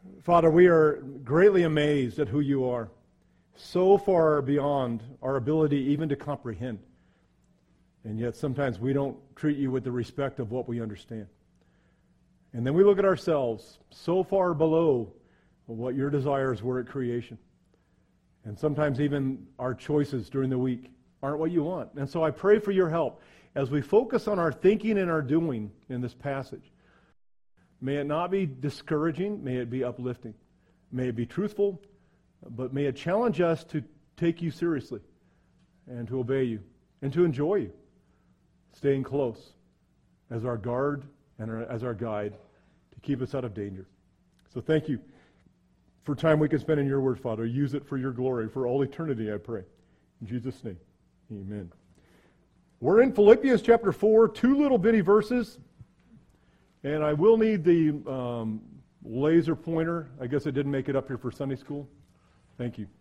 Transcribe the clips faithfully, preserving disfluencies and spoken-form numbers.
Father, we are greatly amazed at who you are, so far beyond our ability even to comprehend. And yet sometimes we don't treat you with the respect of what we understand. And then we look at ourselves so far below what your desires were at creation. And sometimes even our choices during the week aren't what you want. And so I pray for your help as we focus on our thinking and our doing in this passage. May it not be discouraging, may it be uplifting. May it be truthful, but may it challenge us to take you seriously and to obey you and to enjoy you, staying close as our guard and our, as our guide to keep us out of danger. So thank you for time we can spend in your word, Father. Use it for your glory, for all eternity, I pray. In Jesus' name, amen. We're in Philippians chapter four, two little bitty verses. And I will need the um, laser pointer. I guess I didn't make it up here for Sunday school. Thank you.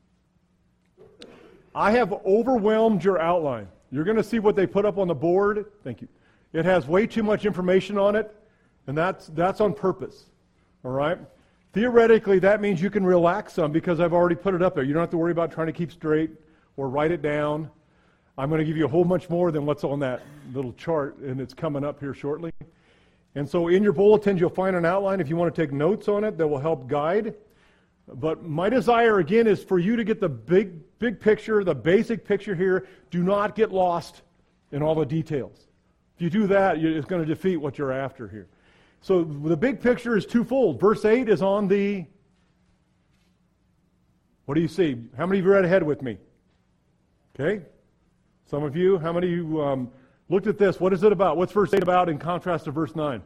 I have overwhelmed your outline. You're going to see what they put up on the board. Thank you. It has way too much information on it, and that's that's on purpose. All right? Theoretically, that means you can relax some because I've already put it up there. You don't have to worry about trying to keep straight or write it down. I'm going to give you a whole bunch more than what's on that little chart, and it's coming up here shortly. And so in your bulletins, you'll find an outline if you want to take notes on it that will help guide. But my desire, again, is for you to get the big, big picture, the basic picture here. Do not get lost in all the details. If you do that, it's going to defeat what you're after here. So the big picture is twofold. Verse eight is on the... What do you see? How many of you read ahead with me? Okay. Some of you. How many of you... Um, Looked at this. What is it about? What's verse eight about in contrast to verse nine?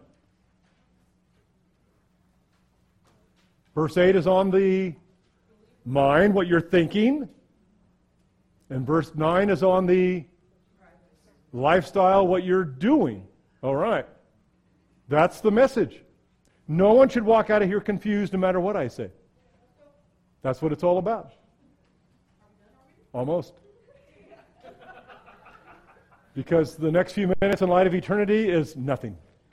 Verse eight is on the mind, what you're thinking. And verse nine is on the lifestyle, what you're doing. All right. That's the message. No one should walk out of here confused no matter what I say. That's what it's all about. Almost. Because the next few minutes in light of eternity is nothing.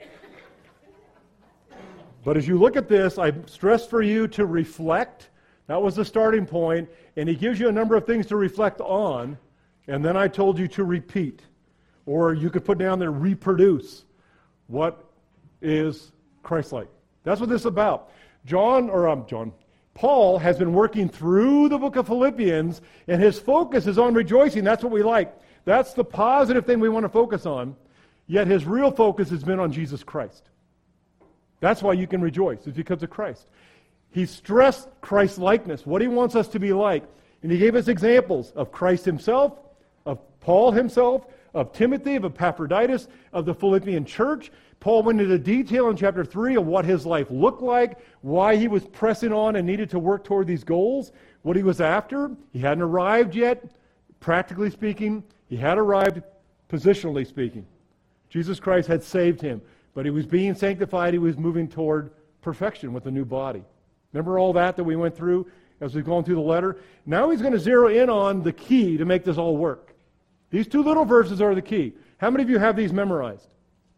But as you look at this, I stress for you to reflect. That was the starting point. And he gives you a number of things to reflect on. And then I told you to repeat. Or you could put down there, reproduce. What is Christ-like? That's what this is about. John, or um, John, Paul has been working through the book of Philippians, and his focus is on rejoicing. That's what we like. That's the positive thing we want to focus on. Yet his real focus has been on Jesus Christ. That's why you can rejoice. It's because of Christ. He stressed Christ-likeness, what he wants us to be like. And he gave us examples of Christ himself, of Paul himself, of Timothy, of Epaphroditus, of the Philippian church. Paul went into detail in chapter three of what his life looked like, why he was pressing on and needed to work toward these goals, what he was after. He hadn't arrived yet, practically speaking. He had arrived, positionally speaking. Jesus Christ had saved him, but he was being sanctified. He was moving toward perfection with a new body. Remember all that that we went through as we've gone through the letter? Now he's going to zero in on the key to make this all work. These two little verses are the key. How many of you have these memorized?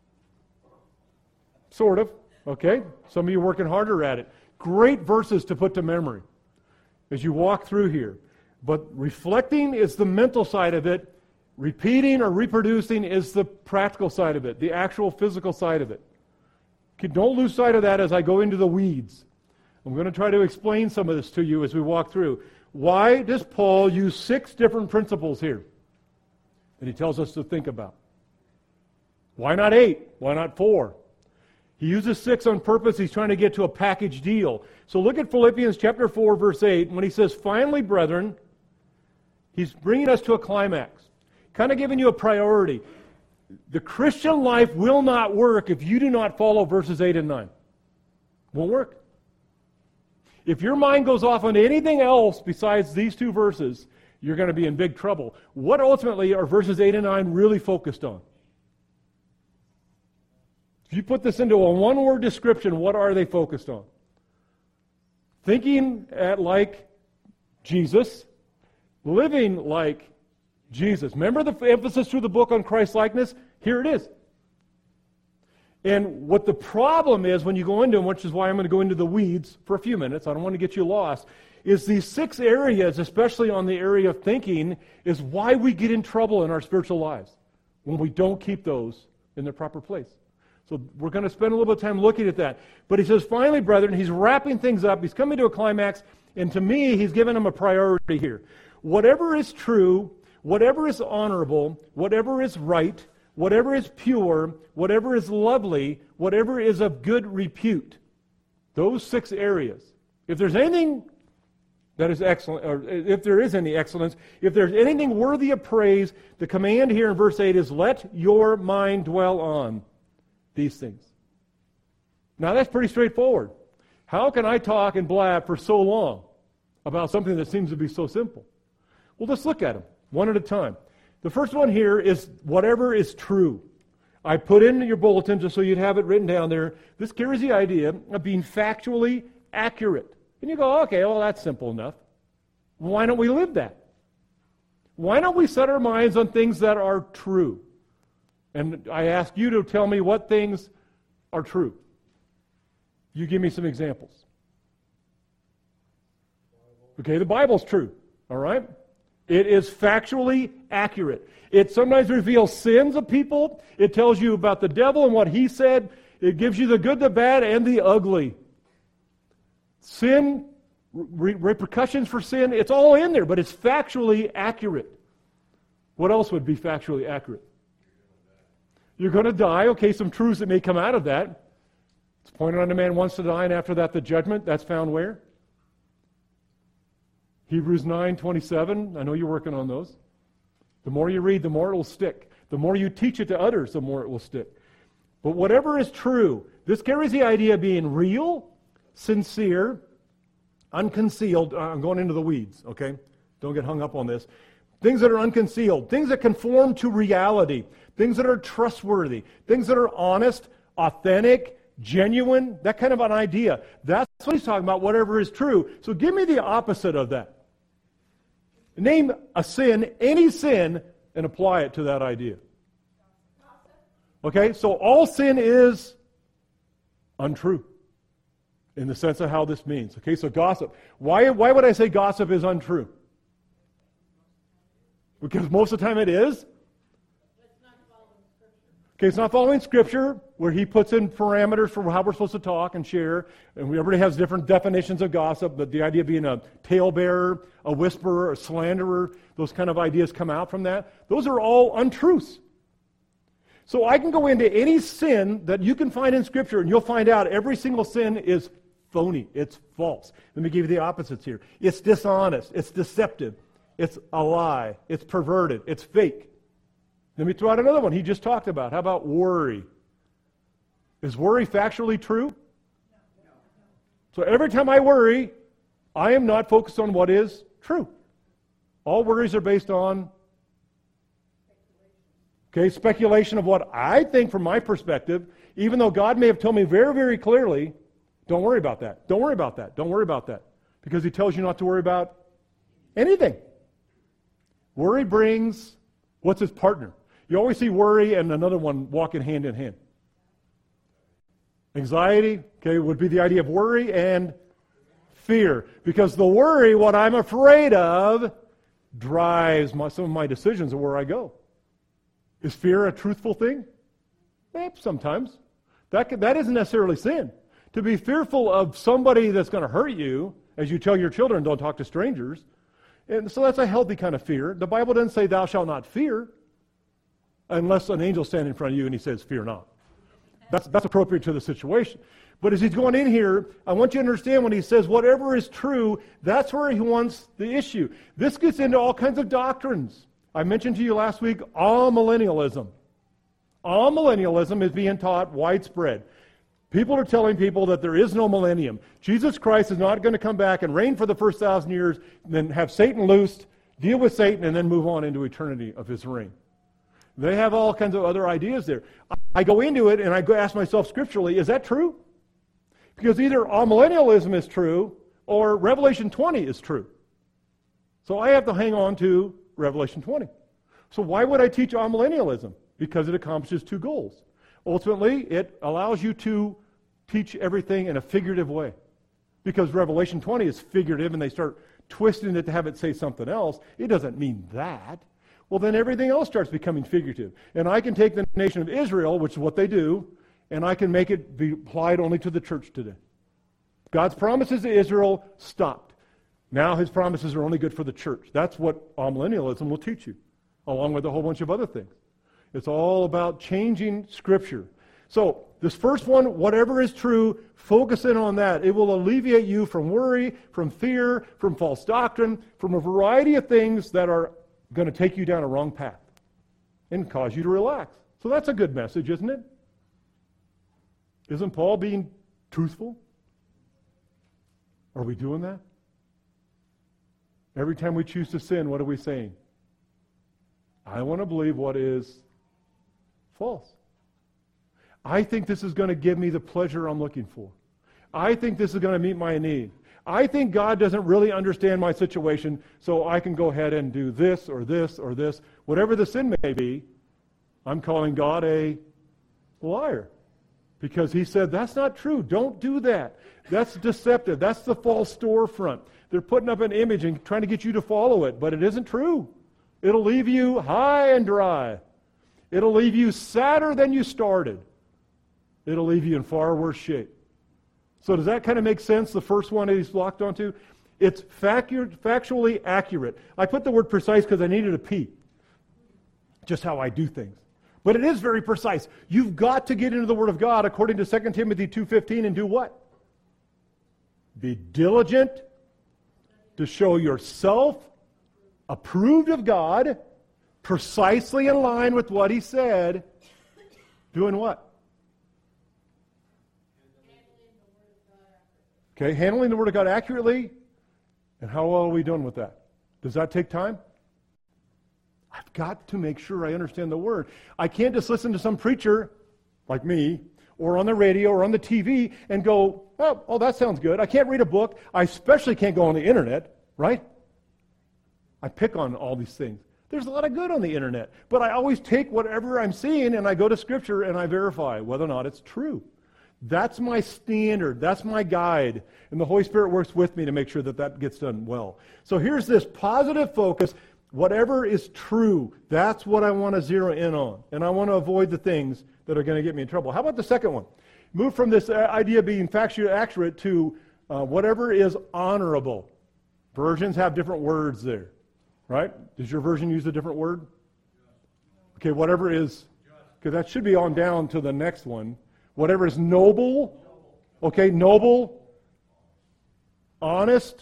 Sort of. Okay. Some of you are working harder at it. Great verses to put to memory as you walk through here. But reflecting is the mental side of it. Repeating or reproducing is the practical side of it, the actual physical side of it. Okay, don't lose sight of that as I go into the weeds. I'm going to try to explain some of this to you as we walk through. Why does Paul use six different principles here that he tells us to think about? Why not eight? Why not four? He uses six on purpose. He's trying to get to a package deal. So look at Philippians chapter four, verse eight. When he says, finally, brethren, he's bringing us to a climax. Kind of giving you a priority. The Christian life will not work if you do not follow verses eight and nine. Won't work. If your mind goes off on anything else besides these two verses, you're going to be in big trouble. What ultimately are verses eight and nine really focused on? If you put this into a one-word description, what are they focused on? Thinking at like Jesus, living like Jesus. Remember the emphasis through the book on Christ-likeness? Here it is. And what the problem is when you go into them, which is why I'm going to go into the weeds for a few minutes, I don't want to get you lost, is these six areas, especially on the area of thinking, is why we get in trouble in our spiritual lives when we don't keep those in their proper place. So we're going to spend a little bit of time looking at that. But he says, finally, brethren, he's wrapping things up. He's coming to a climax. And to me, he's given them a priority here. Whatever is true, whatever is honorable, whatever is right, whatever is pure, whatever is lovely, whatever is of good repute. Those six areas. If there's anything that is excellent, or if there is any excellence, if there's anything worthy of praise, the command here in verse eight is, let your mind dwell on these things. Now that's pretty straightforward. How can I talk and blab for so long about something that seems to be so simple? Well, let's look at them one at a time. The first one here is whatever is true. I put in your bulletin just so you'd have it written down there. This carries the idea of being factually accurate. And you go, okay, well, that's simple enough. Why don't we live that? Why don't we set our minds on things that are true? And I ask you to tell me what things are true. You give me some examples. Okay, the Bible's true, all right? It is factually accurate. It sometimes reveals sins of people. It tells you about the devil and what he said. It gives you the good, the bad, and the ugly. Sin, re- repercussions for sin, it's all in there, but it's factually accurate. What else would be factually accurate? You're going to die. Okay, some truths that may come out of that. It's pointed on a man wants to die, and after that the judgment. That's found where? Hebrews nine twenty-seven. I know you're working on those. The more you read, the more it will stick. The more you teach it to others, the more it will stick. But whatever is true, this carries the idea of being real, sincere, unconcealed. I'm going into the weeds, okay? Don't get hung up on this. Things that are unconcealed, things that conform to reality, things that are trustworthy, things that are honest, authentic, genuine, that kind of an idea. That's what he's talking about, whatever is true. So give me the opposite of that. Name a sin, any sin, and apply it to that idea. Okay, so all sin is untrue in the sense of how this means. Okay, so gossip. Why, why would I say gossip is untrue? Because most of the time it is. Okay, it's not following Scripture, where he puts in parameters for how we're supposed to talk and share. And everybody has different definitions of gossip, but the idea of being a talebearer, a whisperer, a slanderer, those kind of ideas come out from that. Those are all untruths. So I can go into any sin that you can find in Scripture, and you'll find out every single sin is phony. It's false. Let me give you the opposites here. It's dishonest. It's deceptive. It's a lie. It's perverted. It's fake. Let me throw out another one he just talked about. How about worry? Is worry factually true? So every time I worry, I am not focused on what is true. All worries are based on okay, speculation of what I think from my perspective, even though God may have told me very, very clearly, don't worry about that. Don't worry about that. Don't worry about that. Because he tells you not to worry about anything. Worry brings, what's his partner? You always see worry and another one walking hand in hand. Anxiety, okay, would be the idea of worry and fear. Because the worry, what I'm afraid of, drives my, some of my decisions of where I go. Is fear a truthful thing? Eh, sometimes. That, could, that isn't necessarily sin. To be fearful of somebody that's going to hurt you, as you tell your children, don't talk to strangers. And so that's a healthy kind of fear. The Bible doesn't say thou shalt not fear, unless an angel stands in front of you and he says, fear not. That's, that's appropriate to the situation. But as he's going in here, I want you to understand when he says whatever is true, that's where he wants the issue. This gets into all kinds of doctrines. I mentioned to you last week, amillennialism. Amillennialism is being taught widespread. People are telling people that there is no millennium. Jesus Christ is not going to come back and reign for the first thousand years, then have Satan loosed, deal with Satan, and then move on into eternity of his reign. They have all kinds of other ideas there. I go into it and I go ask myself scripturally, is that true? Because either amillennialism is true or Revelation twenty is true. So I have to hang on to Revelation twenty. So why would I teach amillennialism? Because it accomplishes two goals. Ultimately, it allows you to teach everything in a figurative way. Because Revelation twenty is figurative and they start twisting it to have it say something else. It doesn't mean that. Well, then everything else starts becoming figurative. And I can take the nation of Israel, which is what they do, and I can make it be applied only to the church today. God's promises to Israel stopped. Now his promises are only good for the church. That's what amillennialism will teach you, along with a whole bunch of other things. It's all about changing Scripture. So, this first one, whatever is true, focus in on that. It will alleviate you from worry, from fear, from false doctrine, from a variety of things that are going to take you down a wrong path and cause you to relax. So that's a good message, isn't it? Isn't Paul being truthful? Are we doing that? Every time we choose to sin, what are we saying? I want to believe what is false. I think this is going to give me the pleasure I'm looking for. I think this is going to meet my need. I think God doesn't really understand my situation, so I can go ahead and do this or this or this. Whatever the sin may be, I'm calling God a liar. Because he said, that's not true. Don't do that. That's deceptive. That's the false storefront. They're putting up an image and trying to get you to follow it, but it isn't true. It'll leave you high and dry. It'll leave you sadder than you started. It'll leave you in far worse shape. So does that kind of make sense, the first one that he's locked onto? It's facu- factually accurate. I put the word precise because I needed a P. Just how I do things. But it is very precise. You've got to get into the Word of God according to Second Timothy two fifteen and do what? Be diligent to show yourself approved of God, precisely in line with what he said. Doing what? Okay, handling the Word of God accurately. And how well are we doing with that? Does that take time? I've got to make sure I understand the Word. I can't just listen to some preacher like me, or on the radio, or on the T V, and go, oh, oh, that sounds good. I can't read a book. I especially can't go on the internet, right? I pick on all these things. There's a lot of good on the internet, but I always take whatever I'm seeing and I go to Scripture and I verify whether or not it's true. That's my standard. That's my guide. And the Holy Spirit works with me to make sure that that gets done well. So here's this positive focus. Whatever is true, that's what I want to zero in on. And I want to avoid the things that are going to get me in trouble. How about the second one? Move from this idea of being factually accurate to uh, whatever is honorable. Versions have different words there, right? Does your version use a different word? Okay, whatever is, because that should be on down to the next one. Whatever is noble, okay, noble, honest,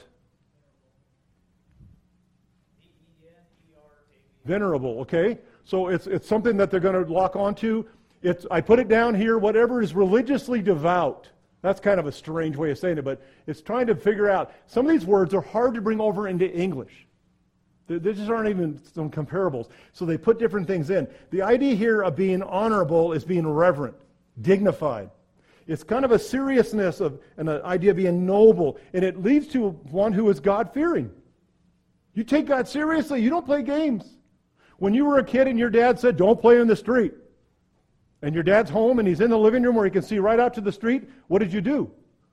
venerable, okay? So it's it's something that they're going to lock onto. It's I put it down here, whatever is religiously devout. That's kind of a strange way of saying it, but it's trying to figure out. Some of these words are hard to bring over into English. There just aren't even some comparables. So they put different things in. The idea here of being honorable is being reverent, dignified. It's kind of a seriousness of an idea of being noble, and it leads to one who is God-fearing. You take God seriously. You don't play games. When you were a kid and your dad said, don't play in the street, and your dad's home and he's in the living room where he can see right out to the street, what did you do?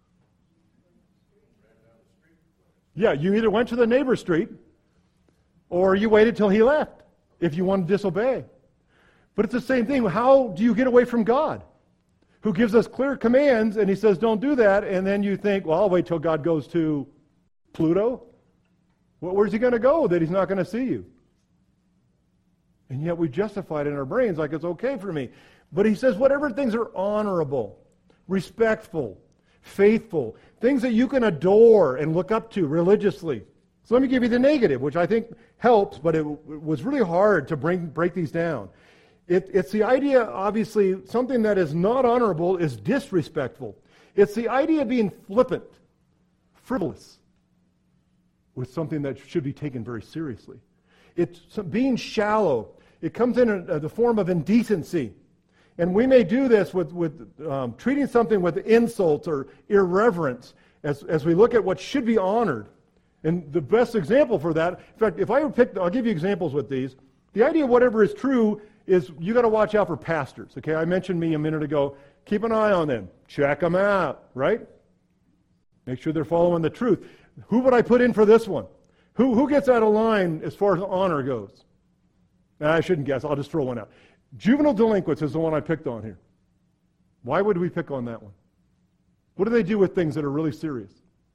Yeah, you either went to the neighbor's street or you waited till he left if you wanted to disobey. But it's the same thing. How do you get away from God, who gives us clear commands, and he says, don't do that, and then you think, well, I'll wait till God goes to Pluto. Well, where's he going to go that he's not going to see you? And yet we justify it in our brains like it's okay for me. But he says whatever things are honorable, respectful, faithful, things that you can adore and look up to religiously. So let me give you the negative, which I think helps, but it, it was really hard to bring break these down. It, it's the idea, obviously, something that is not honorable is disrespectful. It's the idea of being flippant, frivolous, with something that should be taken very seriously. It's being shallow. It comes in a, a, the form of indecency. And we may do this with, with um, treating something with insult or irreverence as, as we look at what should be honored. And the best example for that, in fact, if I would pick, I'll give you examples with these. The idea of whatever is true is you got to watch out for pastors. Okay, I mentioned me a minute ago. Keep an eye on them. Check them out, right? Make sure they're following the truth. Who would I put in for this one? Who, who gets out of line as far as honor goes? I shouldn't guess. I'll just throw one out. Juvenile delinquents is the one I picked on here. Why would we pick on that one? What do they do with things that are really serious?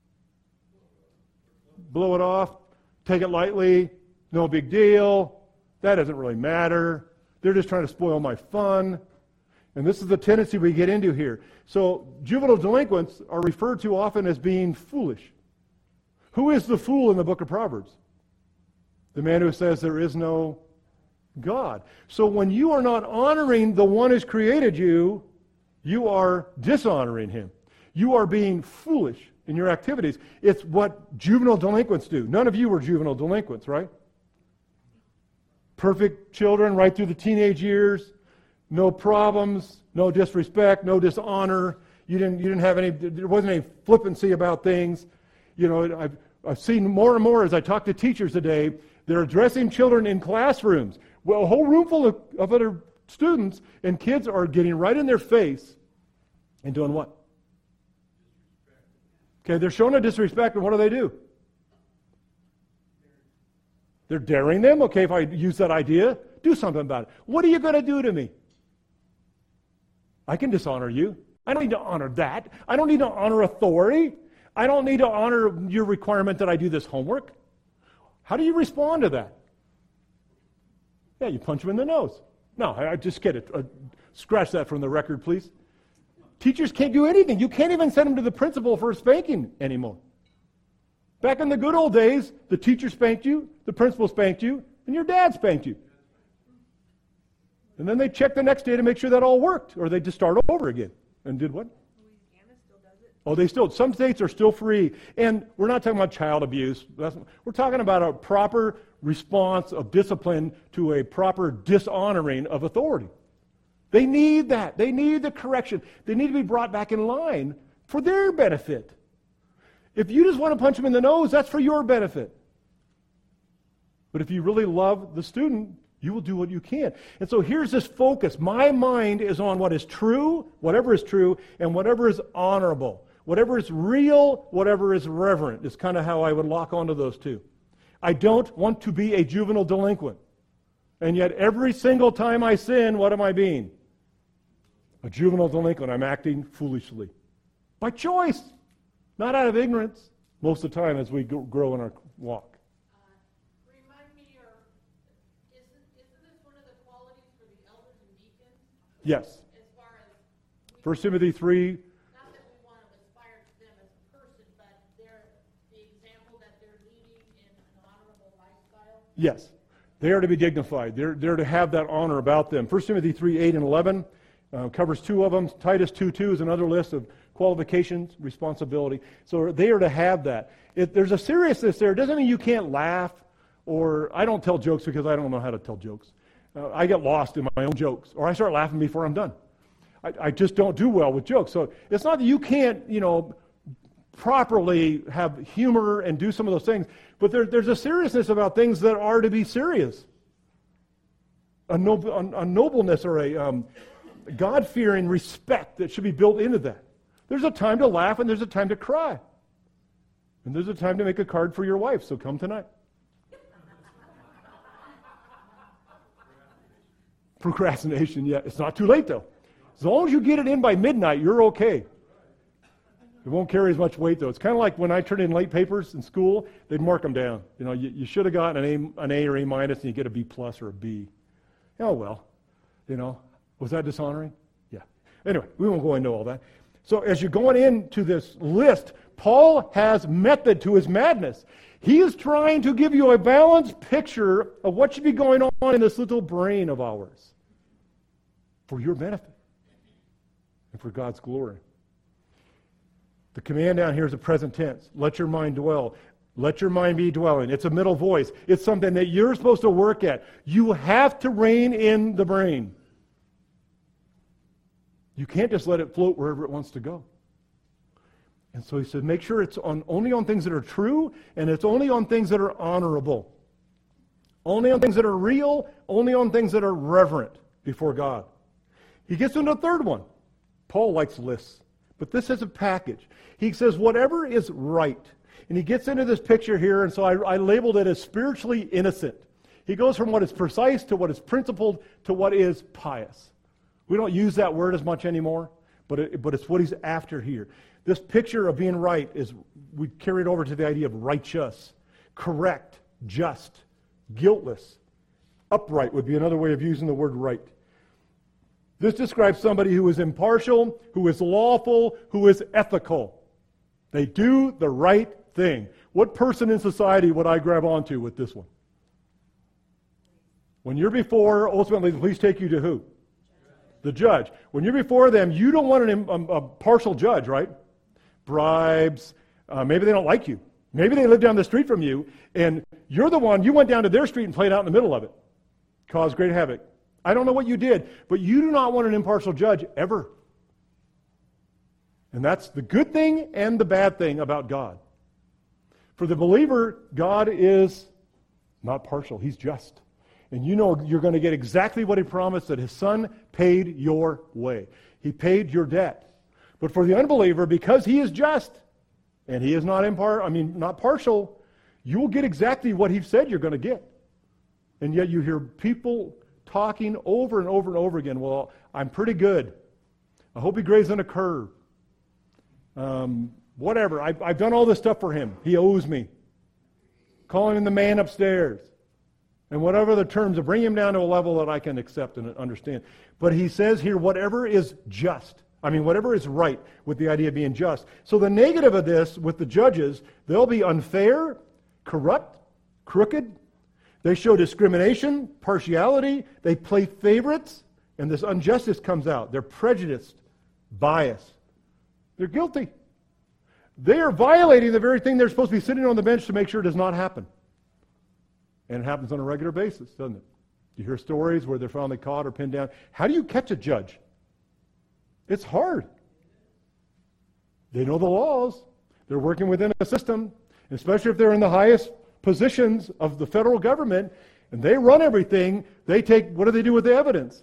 Blow it off, take it lightly, no big deal. That doesn't really matter. They're just trying to spoil my fun. And this is the tendency we get into here. So juvenile delinquents are referred to often as being foolish. Who is the fool in the book of Proverbs? The man who says there is no God. So when you are not honoring the one who's created you, you are dishonoring him. You are being foolish in your activities. It's what juvenile delinquents do. None of you were juvenile delinquents, right? Perfect children right through the teenage years. No problems, no disrespect, no dishonor. You didn't, you didn't have any, there wasn't any flippancy about things. You know, I've, I've seen more and more as I talk to teachers today, they're addressing children in classrooms. Well, a whole room full of, of other students, and kids are getting right in their face and doing what? Okay, they're showing a disrespect, and what do they do? They're daring them. Okay, if I use that idea, do something about it. What are you going to do to me? I can dishonor you. I don't need to honor that. I don't need to honor authority. I don't need to honor your requirement that I do this homework. How do you respond to that? Yeah, you punch them in the nose. No, I, I just get it. Uh, scratch that from the record, please. Teachers can't do anything. You can't even send them to the principal for a spanking anymore. Back in the good old days, the teacher spanked you, the principal spanked you, and your dad spanked you. And then they checked the next day to make sure that all worked, or they just start over again. And did what? Louisiana still does it. Oh, they still, some states are still free. And we're not talking about child abuse. That's, we're talking about a proper response of discipline to a proper dishonoring of authority. They need that. They need the correction. They need to be brought back in line for their benefit. If you just want to punch them in the nose, that's for your benefit. But if you really love the student, you will do what you can. And so here's this focus. My mind is on what is true, whatever is true, and whatever is honorable. Whatever is real, whatever is reverent is kind of how I would lock onto those two. I don't want to be a juvenile delinquent. And yet every single time I sin, what am I being? A juvenile delinquent. I'm acting foolishly. By choice. Not out of ignorance. Most of the time as we grow in our walk. Uh, remind me, or isn't, isn't this one of the qualities for the elders and deacons? Yes. As far as First Timothy three. Not that we want to aspire to them as a person, but they're the example that they're leading in an honorable lifestyle. Yes. They are to be dignified. They're, they're to have that honor about them. First Timothy three, eight and eleven uh, covers two of them. Titus two, two is another list of qualifications, responsibility. So they are to have that. If there's a seriousness there. It doesn't mean you can't laugh, or I don't tell jokes because I don't know how to tell jokes. Uh, I get lost in my own jokes, or I start laughing before I'm done. I, I just don't do well with jokes. So it's not that you can't, you know, properly have humor and do some of those things, but there, there's a seriousness about things that are to be serious. A, nob- a, a nobleness or a um, God-fearing respect that should be built into that. There's a time to laugh and there's a time to cry. And there's a time to make a card for your wife, so come tonight. Procrastination, yeah. It's not too late, though. As long as you get it in by midnight, you're okay. It won't carry as much weight, though. It's kind of like when I turn in late papers in school, they'd mark them down. You know, you, you should have gotten an A, an A or A minus, and you get a B plus or a B. Oh, well. You know, was that dishonoring? Yeah. Anyway, we won't go into all that. So as you're going into this list, Paul has method to his madness. He is trying to give you a balanced picture of what should be going on in this little brain of ours for your benefit and for God's glory. The command down here is a present tense. Let your mind dwell. Let your mind be dwelling. It's a middle voice. It's something that you're supposed to work at. You have to rein in the brain. You can't just let it float wherever it wants to go. And so he said, make sure it's on only on things that are true, and it's only on things that are honorable. Only on things that are real, only on things that are reverent. before God. He gets into a third one. Paul likes lists, but this is a package. He says whatever is right. And he gets into this picture here, and so I, I labeled it as spiritually innocent. He goes from what is precise to what is principled to what is pious. We don't use that word as much anymore, but it, but it's what he's after here. This picture of being right is, we carry it over to the idea of righteous, correct, just, guiltless. Upright would be another way of using the word right. This describes somebody who is impartial, who is lawful, who is ethical. They do the right thing. What person in society would I grab onto with this one? When you're before, ultimately, the police take you to who? The judge. When you're before them, you don't want an, a, a partial judge, right? Bribes. Uh, maybe they don't like you. Maybe they live down the street from you, and you're the one, you went down to their street and played out in the middle of it. Caused great havoc. I don't know what you did, but you do not want an impartial judge ever. And that's the good thing and the bad thing about God. For the believer, God is not partial. He's just. And you know you're going to get exactly what he promised, that his son paid your way. He paid your debt. But for the unbeliever, because he is just, and he is not impar- I mean, not partial, you will get exactly what he said you're going to get. And yet you hear people talking over and over and over again, well, I'm pretty good. I hope he grazed on a curve. Um, whatever. I've, I've done all this stuff for him. He owes me. Calling him the man upstairs. And whatever the terms, to bring him down to a level that I can accept and understand. But he says here, whatever is just. I mean, whatever is right, with the idea of being just. So the negative of this with the judges, they'll be unfair, corrupt, crooked. They show discrimination, partiality. They play favorites. And this injustice comes out. They're prejudiced, biased. They're guilty. They are violating the very thing they're supposed to be sitting on the bench to make sure it does not happen. And it happens on a regular basis, doesn't it? You hear stories where they're finally caught or pinned down. How do you catch a judge? It's hard. They know the laws. They're working within a system, especially if they're in the highest positions of the federal government, and they run everything. They take, what do they do with the evidence?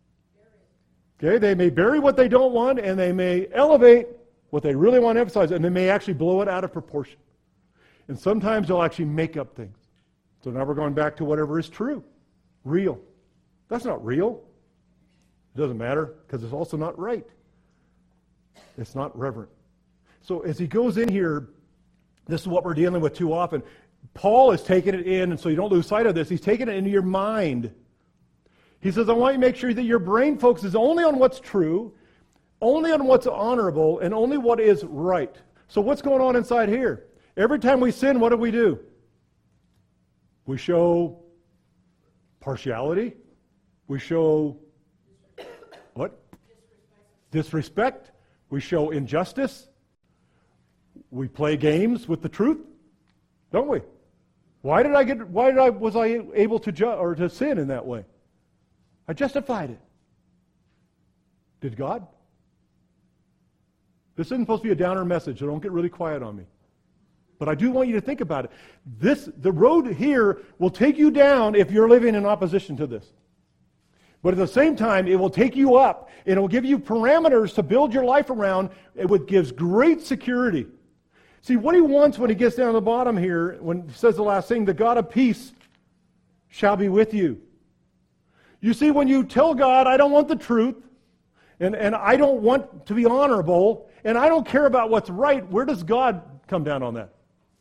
Okay, they may bury what they don't want, and they may elevate what they really want to emphasize, and they may actually blow it out of proportion. And sometimes they'll actually make up things. So now we're going back to whatever is true, real. That's not real. It doesn't matter, because it's also not right. It's not reverent. So as he goes in here, this is what we're dealing with too often. Paul is taking it in, and so you don't lose sight of this. He's taking it into your mind. He says, I want you to make sure that your brain focuses only on what's true, only on what's honorable, and only what is right. So what's going on inside here? Every time we sin, what do we do? We show partiality. We show what? Disrespect. We show injustice. We play games with the truth, don't we? Why did I get? Why did I was I able to ju- or to sin in that way? I justified it. Did God? This isn't supposed to be a downer message, so don't get really quiet on me. But I do want you to think about it. This, the road here will take you down if you're living in opposition to this. But at the same time, it will take you up, and it will give you parameters to build your life around. It gives great security. See, what he wants when he gets down to the bottom here, when he says the last thing, the God of peace shall be with you. You see, when you tell God, I don't want the truth, and, and I don't want to be honorable, and I don't care about what's right, where does God come down on that?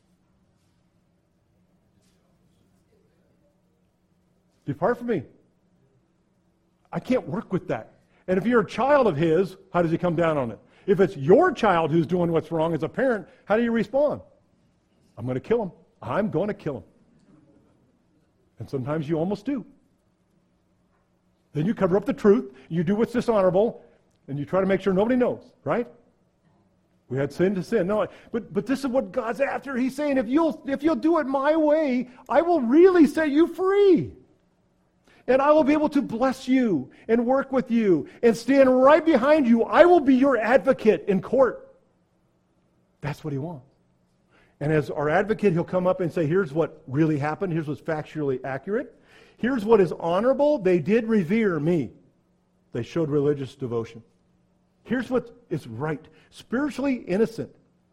Depart from me. I can't work with that. And if you're a child of his, how does he come down on it? If it's your child who's doing what's wrong as a parent, how do you respond? I'm going to kill him. I'm going to kill him. And sometimes you almost do. Then you cover up the truth, you do what's dishonorable, and you try to make sure nobody knows, right? We had sin to sin. No, but but this is what God's after. He's saying, if you'll if you'll do it my way, I will really set you free. And I will be able to bless you and work with you and stand right behind you. I will be your advocate in court. That's what he wants. And as our advocate, he'll come up and say, here's what really happened. Here's what's factually accurate. Here's what is honorable. They did revere me. They showed religious devotion. Here's what is right. Spiritually innocent.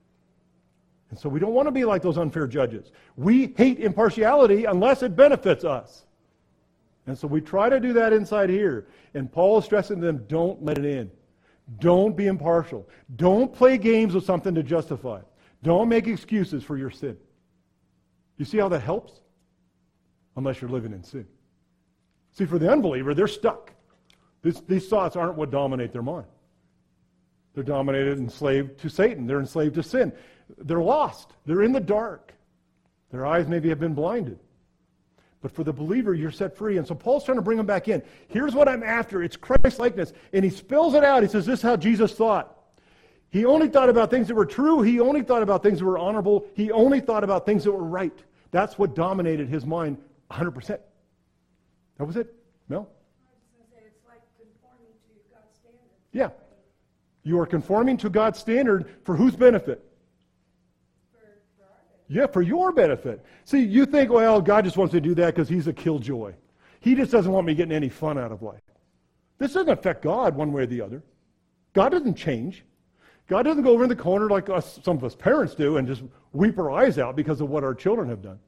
And so we don't want to be like those unfair judges. We hate impartiality unless it benefits us. And so we try to do that inside here. And Paul is stressing to them, don't let it in. Don't be impartial. Don't play games with something to justify it. Don't make excuses for your sin. You see how that helps? Unless you're living in sin. See, for the unbeliever, they're stuck. This, these thoughts aren't what dominate their mind. They're dominated and enslaved to Satan. They're enslaved to sin. They're lost. They're in the dark. Their eyes maybe have been blinded. But for the believer, you're set free. And so Paul's trying to bring them back in. Here's what I'm after. It's Christ-likeness. And he spills it out. He says, this is how Jesus thought. He only thought about things that were true. He only thought about things that were honorable. He only thought about things that were right. That's what dominated his mind one hundred percent. That was it. No? I was going to say, it's like conforming to God's standard. Yeah. You are conforming to God's standard for whose benefit? For, for our benefit. Yeah, for your benefit. See, you think, well, God just wants me to do that because he's a killjoy. He just doesn't want me getting any fun out of life. This doesn't affect God one way or the other. God doesn't change. God doesn't go over in the corner like us, some of us parents do and just weep our eyes out because of what our children have done.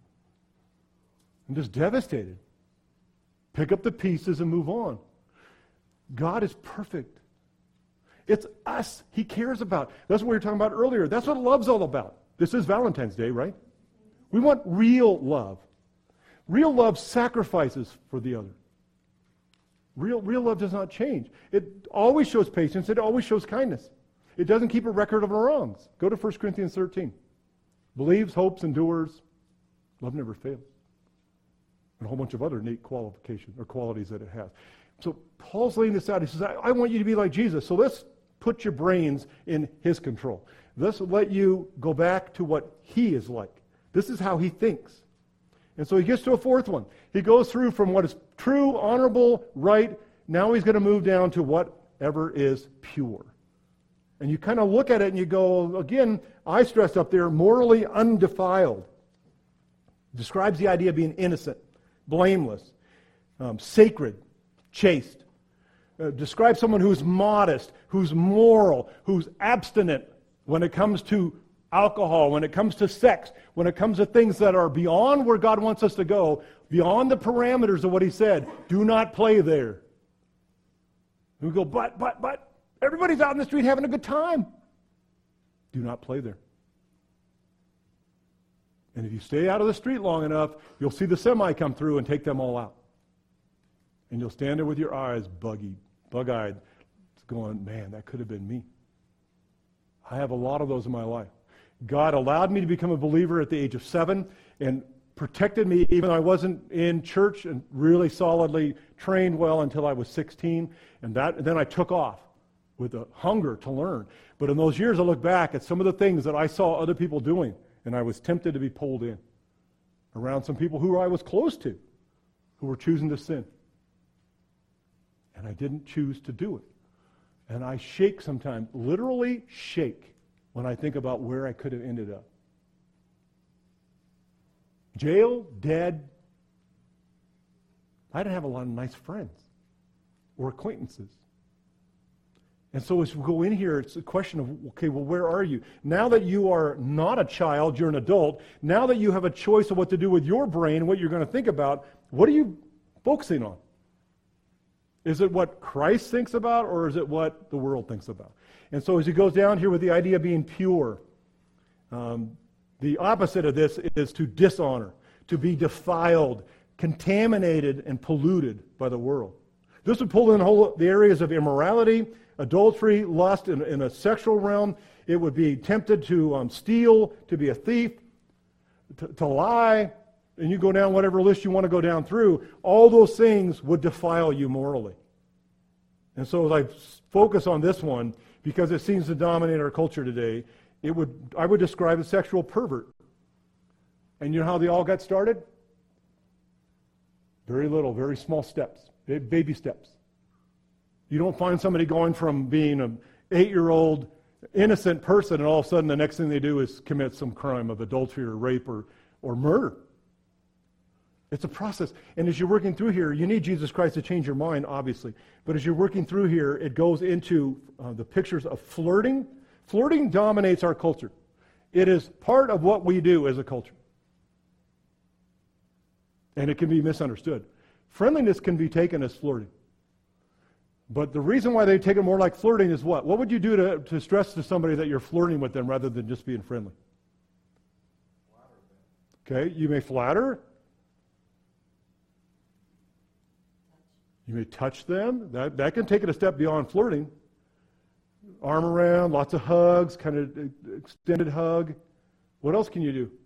I'm just devastated. Pick up the pieces and move on. God is perfect. It's us he cares about. That's what we were talking about earlier. That's what love's all about. This is Valentine's Day, right? We want real love. Real love sacrifices for the other. Real, real love does not change. It always shows patience. It always shows kindness. It doesn't keep a record of our wrongs. Go to First Corinthians thirteen. Believes, hopes, endures. Love never fails. And a whole bunch of other neat qualifications or qualities that it has. So Paul's laying this out. He says, I, I want you to be like Jesus. So let's put your brains in his control. Let's let you go back to what he is like. This is how he thinks. And so he gets to a fourth one. He goes through from what is true, honorable, right. Now he's going to move down to whatever is pure. And you kind of look at it and you go, again, I stressed up there, morally undefiled. Describes the idea of being innocent, blameless, um, sacred, chaste. Uh, describes someone who's modest, who's moral, who's abstinent when it comes to alcohol, when it comes to sex, when it comes to things that are beyond where God wants us to go, beyond the parameters of what he said. Do not play there. And we go, but, but, but, everybody's out in the street having a good time. Do not play there. And if you stay out of the street long enough, you'll see the semi come through and take them all out. And you'll stand there with your eyes buggy, bug-eyed, going, man, that could have been me. I have a lot of those in my life. God allowed me to become a believer at the age of seven and protected me even though I wasn't in church and really solidly trained well until I was sixteen. And that, and then I took off with a hunger to learn. But in those years, I look back at some of the things that I saw other people doing, and I was tempted to be pulled in around some people who I was close to, who were choosing to sin. And I didn't choose to do it. And I shake sometimes, literally shake, when I think about where I could have ended up. Jail, dead. I didn't have a lot of nice friends or acquaintances. And so as we go in here, it's a question of, okay, well, where are you? Now that you are not a child, you're an adult, now that you have a choice of what to do with your brain, what you're going to think about, what are you focusing on? Is it what Christ thinks about, or is it what the world thinks about? And so as he goes down here with the idea of being pure, um, the opposite of this is to dishonor, to be defiled, contaminated, and polluted by the world. This would pull in the, whole, the areas of immorality, adultery, lust in, in a sexual realm. It would be tempted to um, steal, to be a thief, to, to lie, and you go down whatever list you want to go down through. All those things would defile you morally. And so as I focus on this one, because it seems to dominate our culture today, it would I would describe a sexual pervert. And you know how they all got started? Very little, very small steps, baby steps. You don't find somebody going from being an eight-year-old innocent person and all of a sudden the next thing they do is commit some crime of adultery or rape or, or murder. It's a process. And as you're working through here, you need Jesus Christ to change your mind, obviously. But as you're working through here, it goes into uh, the pictures of flirting. Flirting dominates our culture. It is part of what we do as a culture. And it can be misunderstood. Friendliness can be taken as flirting. But the reason why they take it more like flirting is what? What would you do to, to stress to somebody that you're flirting with them rather than just being friendly? Okay, you may flatter. You may touch them. That, that can take it a step beyond flirting. Arm around, lots of hugs, kind of extended hug. What else can you do?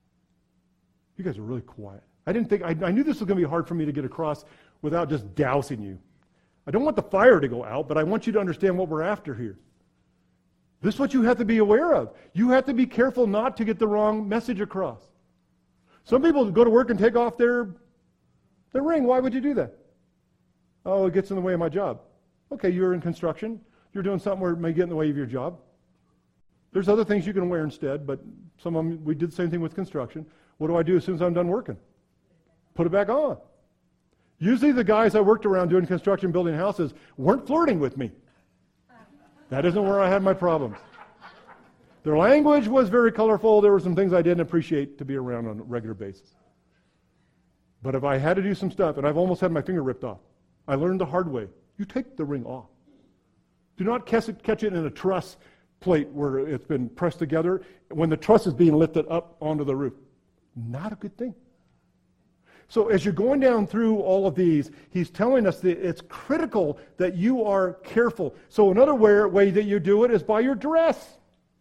You guys are really quiet. I didn't think, I, I knew this was going to be hard for me to get across without just dousing you. I don't want the fire to go out, but I want you to understand what we're after here. This is what you have to be aware of. You have to be careful not to get the wrong message across. Some people go to work and take off their, their ring. Why would you do that? Oh, it gets in the way of my job. Okay, you're in construction. You're doing something where it may get in the way of your job. There's other things you can wear instead, but some of them, we did the same thing with construction. What do I do as soon as I'm done working? Put it back on. Usually the guys I worked around doing construction, building houses, weren't flirting with me. That isn't where I had my problems. Their language was very colorful. There were some things I didn't appreciate to be around on a regular basis. But if I had to do some stuff, and I've almost had my finger ripped off, I learned the hard way. You take the ring off. Do not catch it, catch it in a truss plate where it's been pressed together when the truss is being lifted up onto the roof. Not a good thing. So as you're going down through all of these, he's telling us that it's critical that you are careful. So another way, way that you do it is by your dress.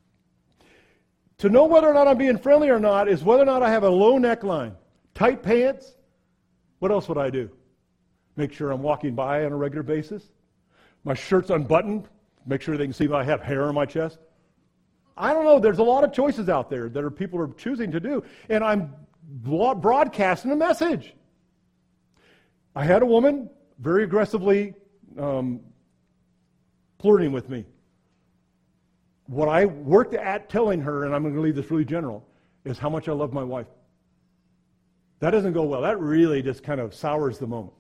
To know whether or not I'm being friendly or not is whether or not I have a low neckline, tight pants. What else would I do? Make sure I'm walking by on a regular basis. My shirt's unbuttoned. Make sure they can see that I have hair on my chest. I don't know. There's a lot of choices out there that are people are choosing to do. And I'm broadcasting a message. I had a woman very aggressively um, flirting with me. What I worked at telling her, and I'm going to leave this really general, is how much I love my wife. That doesn't go well. That really just kind of sours the moment.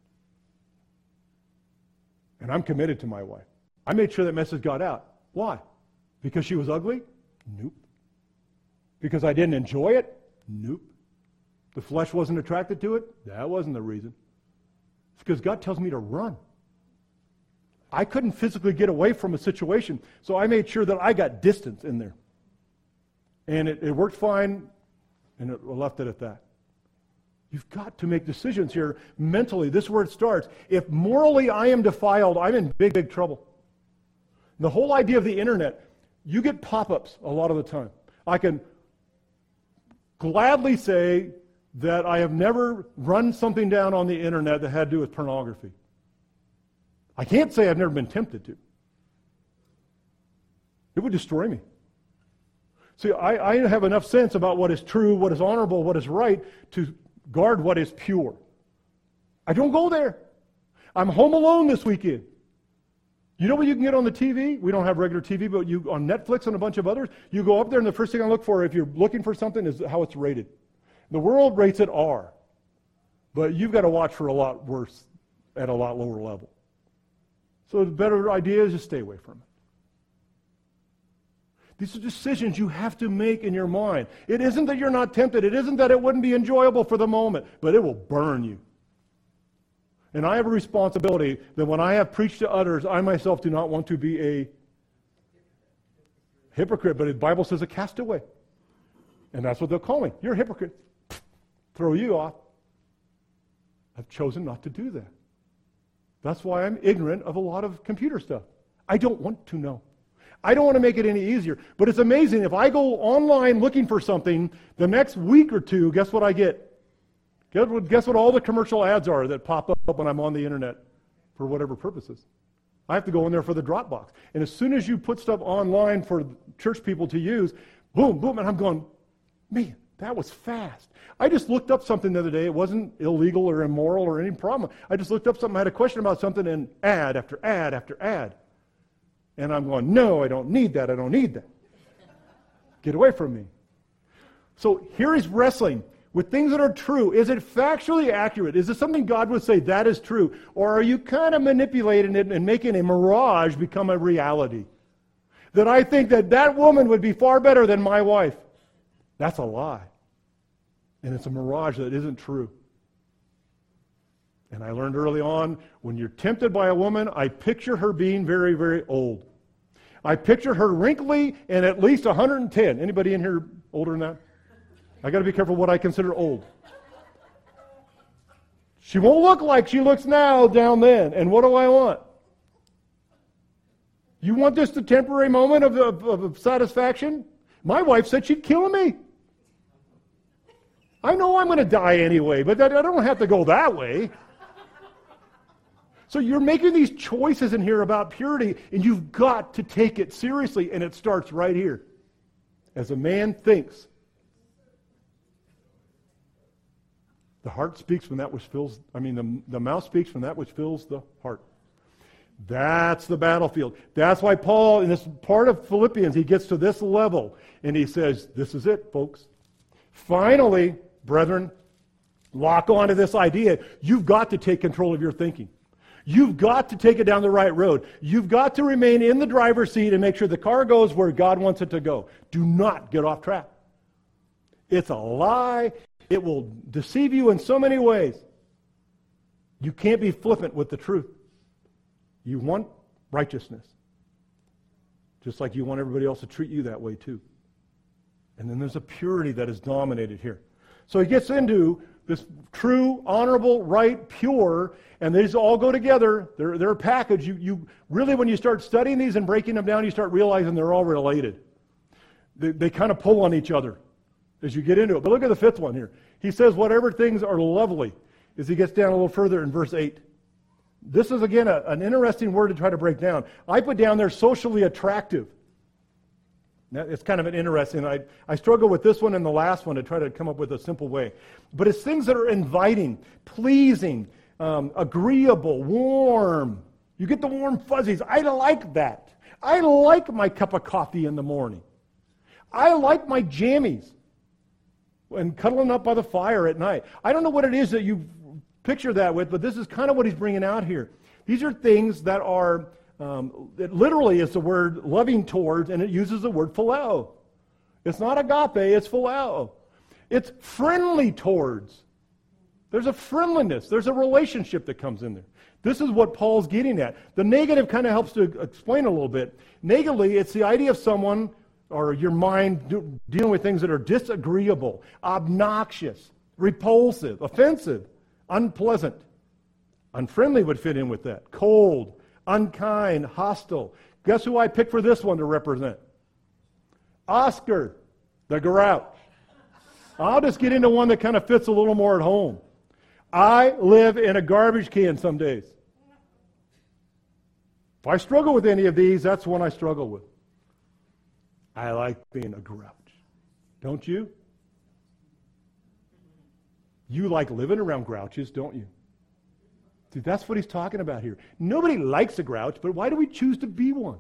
And I'm committed to my wife. I made sure that message got out. Why? Because she was ugly? Nope. Because I didn't enjoy it? Nope. The flesh wasn't attracted to it? That wasn't the reason. It's because God tells me to run. I couldn't physically get away from a situation, so I made sure that I got distance in there. And it, it worked fine, and it left it at that. You've got to make decisions here mentally. This is where it starts. If morally I am defiled, I'm in big, big trouble. The whole idea of the internet, you get pop-ups a lot of the time. I can gladly say that I have never run something down on the internet that had to do with pornography. I can't say I've never been tempted to. It would destroy me. See, I, I have enough sense about what is true, what is honorable, what is right, to guard what is pure. I don't go there. I'm home alone this weekend. You know what you can get on the T V? We don't have regular T V, but you on Netflix and a bunch of others, you go up there and the first thing I look for, if you're looking for something, is how it's rated. The world rates it R, but you've got to watch for a lot worse at a lot lower level. So the better idea is just stay away from it. These are decisions you have to make in your mind. It isn't that you're not tempted. It isn't that it wouldn't be enjoyable for the moment, but it will burn you. And I have a responsibility that when I have preached to others, I myself do not want to be a hypocrite, but the Bible says a castaway. And that's what they'll call me. You're a hypocrite. Throw you off. I've chosen not to do that. That's why I'm ignorant of a lot of computer stuff. I don't want to know. I don't want to make it any easier. But it's amazing. If I go online looking for something, the next week or two, guess what I get? Guess what, guess what all the commercial ads are that pop up when I'm on the internet for whatever purposes? I have to go in there for the Dropbox. And as soon as you put stuff online for church people to use, boom, boom, and I'm going, man, that was fast. I just looked up something the other day. It wasn't illegal or immoral or any problem. I just looked up something. I had a question about something, and ad after ad after ad. And I'm going, no, I don't need that. I don't need that. Get away from me. So here he's wrestling. with things that are true? Is it factually accurate? Is it something God would say that is true? Or are you kind of manipulating it and making a mirage become a reality? That I think that that woman would be far better than my wife. That's a lie. And it's a mirage that isn't true. And I learned early on, when you're tempted by a woman, I picture her being very, very old. I picture her wrinkly and at least one hundred ten. Anybody in here older than that? I got to be careful what I consider old. She won't look like she looks now down then. And what do I want? You want just a temporary moment of, of, of satisfaction? My wife said she'd kill me. I know I'm going to die anyway, but I don't have to go that way. So you're making these choices in here about purity, and you've got to take it seriously, and it starts right here. As a man thinks, the heart speaks from that which fills, I mean, the, the mouth speaks from that which fills the heart. That's the battlefield. That's why Paul, in this part of Philippians, he gets to this level, and he says, this is it, folks. Finally, brethren, lock on to this idea. You've got to take control of your thinking. You've got to take it down the right road. You've got to remain in the driver's seat and make sure the car goes where God wants it to go. Do not get off track. It's a lie. It will deceive you in so many ways. You can't be flippant with the truth. You want righteousness. Just like you want everybody else to treat you that way too. And then there's a purity that is dominated here. So he gets into this true, honorable, right, pure, and these all go together. They're, they're a package. You, you really, when you start studying these and breaking them down, you start realizing they're all related. They, they kind of pull on each other as you get into it. But look at the fifth one here. He says, whatever things are lovely, as he gets down a little further in verse eight. This is, again, a, an interesting word to try to break down. I put down there socially attractive. Now, it's kind of an interesting. I, I struggle with this one and the last one to try to come up with a simple way. But it's things that are inviting, pleasing, um, agreeable, warm. You get the warm fuzzies. I like that. I like my cup of coffee in the morning. I like my jammies and cuddling up by the fire at night. I don't know what it is that you picture that with, but this is kind of what he's bringing out here. These are things that are, um, it literally is the word loving towards, and it uses the word phileo. It's not agape, it's phileo. It's friendly towards. There's a friendliness. There's a relationship that comes in there. This is what Paul's getting at. The negative kind of helps to explain a little bit. Negatively, it's the idea of someone or your mind do, dealing with things that are disagreeable, obnoxious, repulsive, offensive, unpleasant. Unfriendly would fit in with that. Cold, unkind, hostile. Guess who I picked for this one to represent? Oscar, the grouch. I'll just get into one that kind of fits a little more at home. I live in a garbage can some days. If I struggle with any of these, that's one I struggle with. I like being a grouch. Don't you? You like living around grouches, don't you? See, that's what he's talking about here. Nobody likes a grouch, but why do we choose to be one?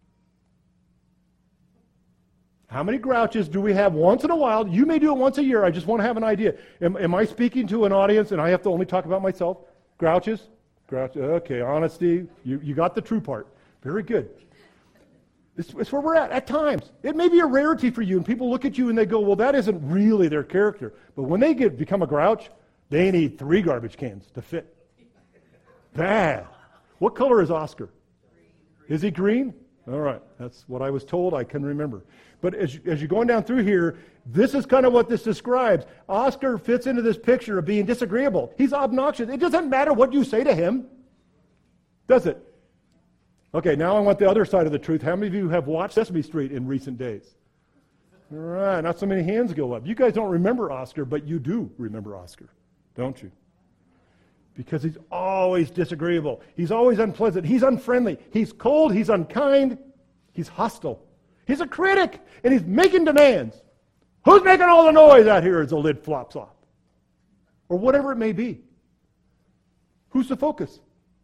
How many grouches do we have once in a while? You may do it once a year. I just want to have an idea. Am, am I speaking to an audience and I have to only talk about myself? Grouches? Grouches. Okay, honesty. You, you got the true part. Very good. It's, it's where we're at, at times. It may be a rarity for you, and people look at you and they go, well, that isn't really their character. But when they get become a grouch, they need three garbage cans to fit. Bad. What color is Oscar? Is he green? All right. That's what I was told. I can remember. But as, as you're going down through here, this is kind of what this describes. Oscar fits into this picture of being disagreeable. He's obnoxious. It doesn't matter what you say to him, does it? Okay, now I want the other side of the truth. How many of you have watched Sesame Street in recent days? All right, not so many hands go up. You guys don't remember Oscar, but you do remember Oscar, don't you? Because he's always disagreeable. He's always unpleasant. He's unfriendly. He's cold. He's unkind. He's hostile. He's a critic, and he's making demands. Who's making all the noise out here as the lid flops off? Or whatever it may be. Who's the focus?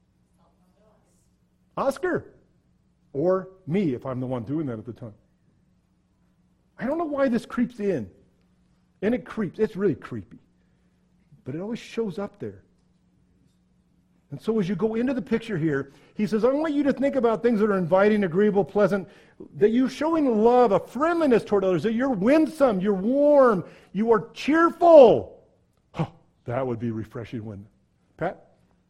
Oscar. Or me, if I'm the one doing that at the time. I don't know why this creeps in. And it creeps. It's really creepy. But it always shows up there. And so as you go into the picture here, he says, I want you to think about things that are inviting, agreeable, pleasant, that you're showing love, a friendliness toward others, that you're winsome, you're warm, you are cheerful. Oh, that would be refreshing, wouldn't it? Pat?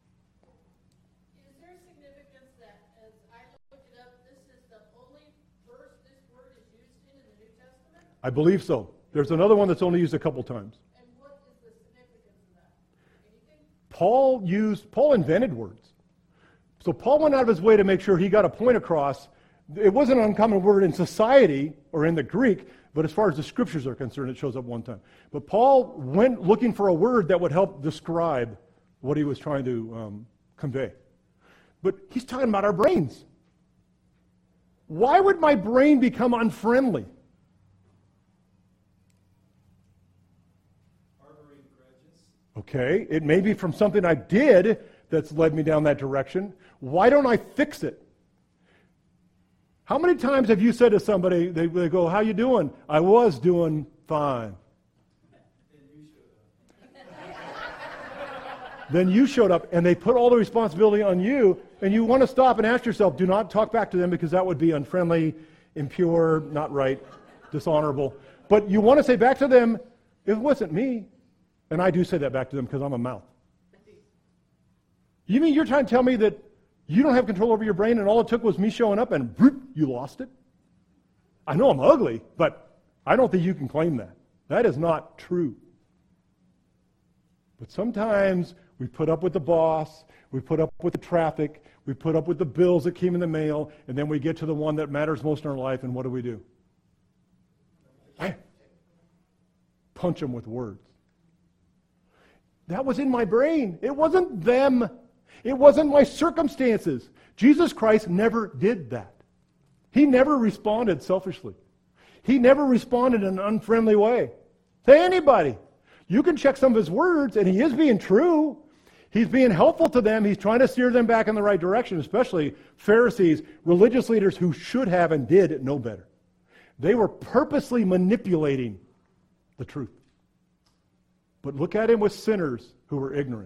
Is there significance that, as I looked it up, this is the only verse this word is used in in the New Testament? I believe so. There's another one that's only used a couple times. And what is the significance of that? Anything? Paul used, Paul invented words. So Paul went out of his way to make sure he got a point across. It wasn't an uncommon word in society or in the Greek, but as far as the scriptures are concerned, it shows up one time. But Paul went looking for a word that would help describe what he was trying to um, convey. But he's talking about our brains. Why would my brain become unfriendly? Harboring grudges. Okay, it may be from something I did that's led me down that direction. Why don't I fix it? How many times have you said to somebody, they, they go, how you doing? I was doing fine. Then you showed up, and they put all the responsibility on you, and you want to stop and ask yourself, do not talk back to them because that would be unfriendly, impure, not right, dishonorable. But you want to say back to them, it wasn't me. And I do say that back to them because I'm a mouth. You mean you're trying to tell me that you don't have control over your brain and all it took was me showing up and whoop, you lost it? I know I'm ugly, but I don't think you can claim that. That is not true. But sometimes we put up with the boss, we put up with the traffic, we put up with the bills that came in the mail, and then we get to the one that matters most in our life, and what do we do? Bam. Punch them with words. That was in my brain. It wasn't them. It wasn't my circumstances. Jesus Christ never did that. He never responded selfishly. He never responded in an unfriendly way to anybody. You can check some of his words, and he is being true. He's being helpful to them. He's trying to steer them back in the right direction, especially Pharisees, religious leaders who should have and did know better. They were purposely manipulating the truth. But look at him with sinners who were ignorant.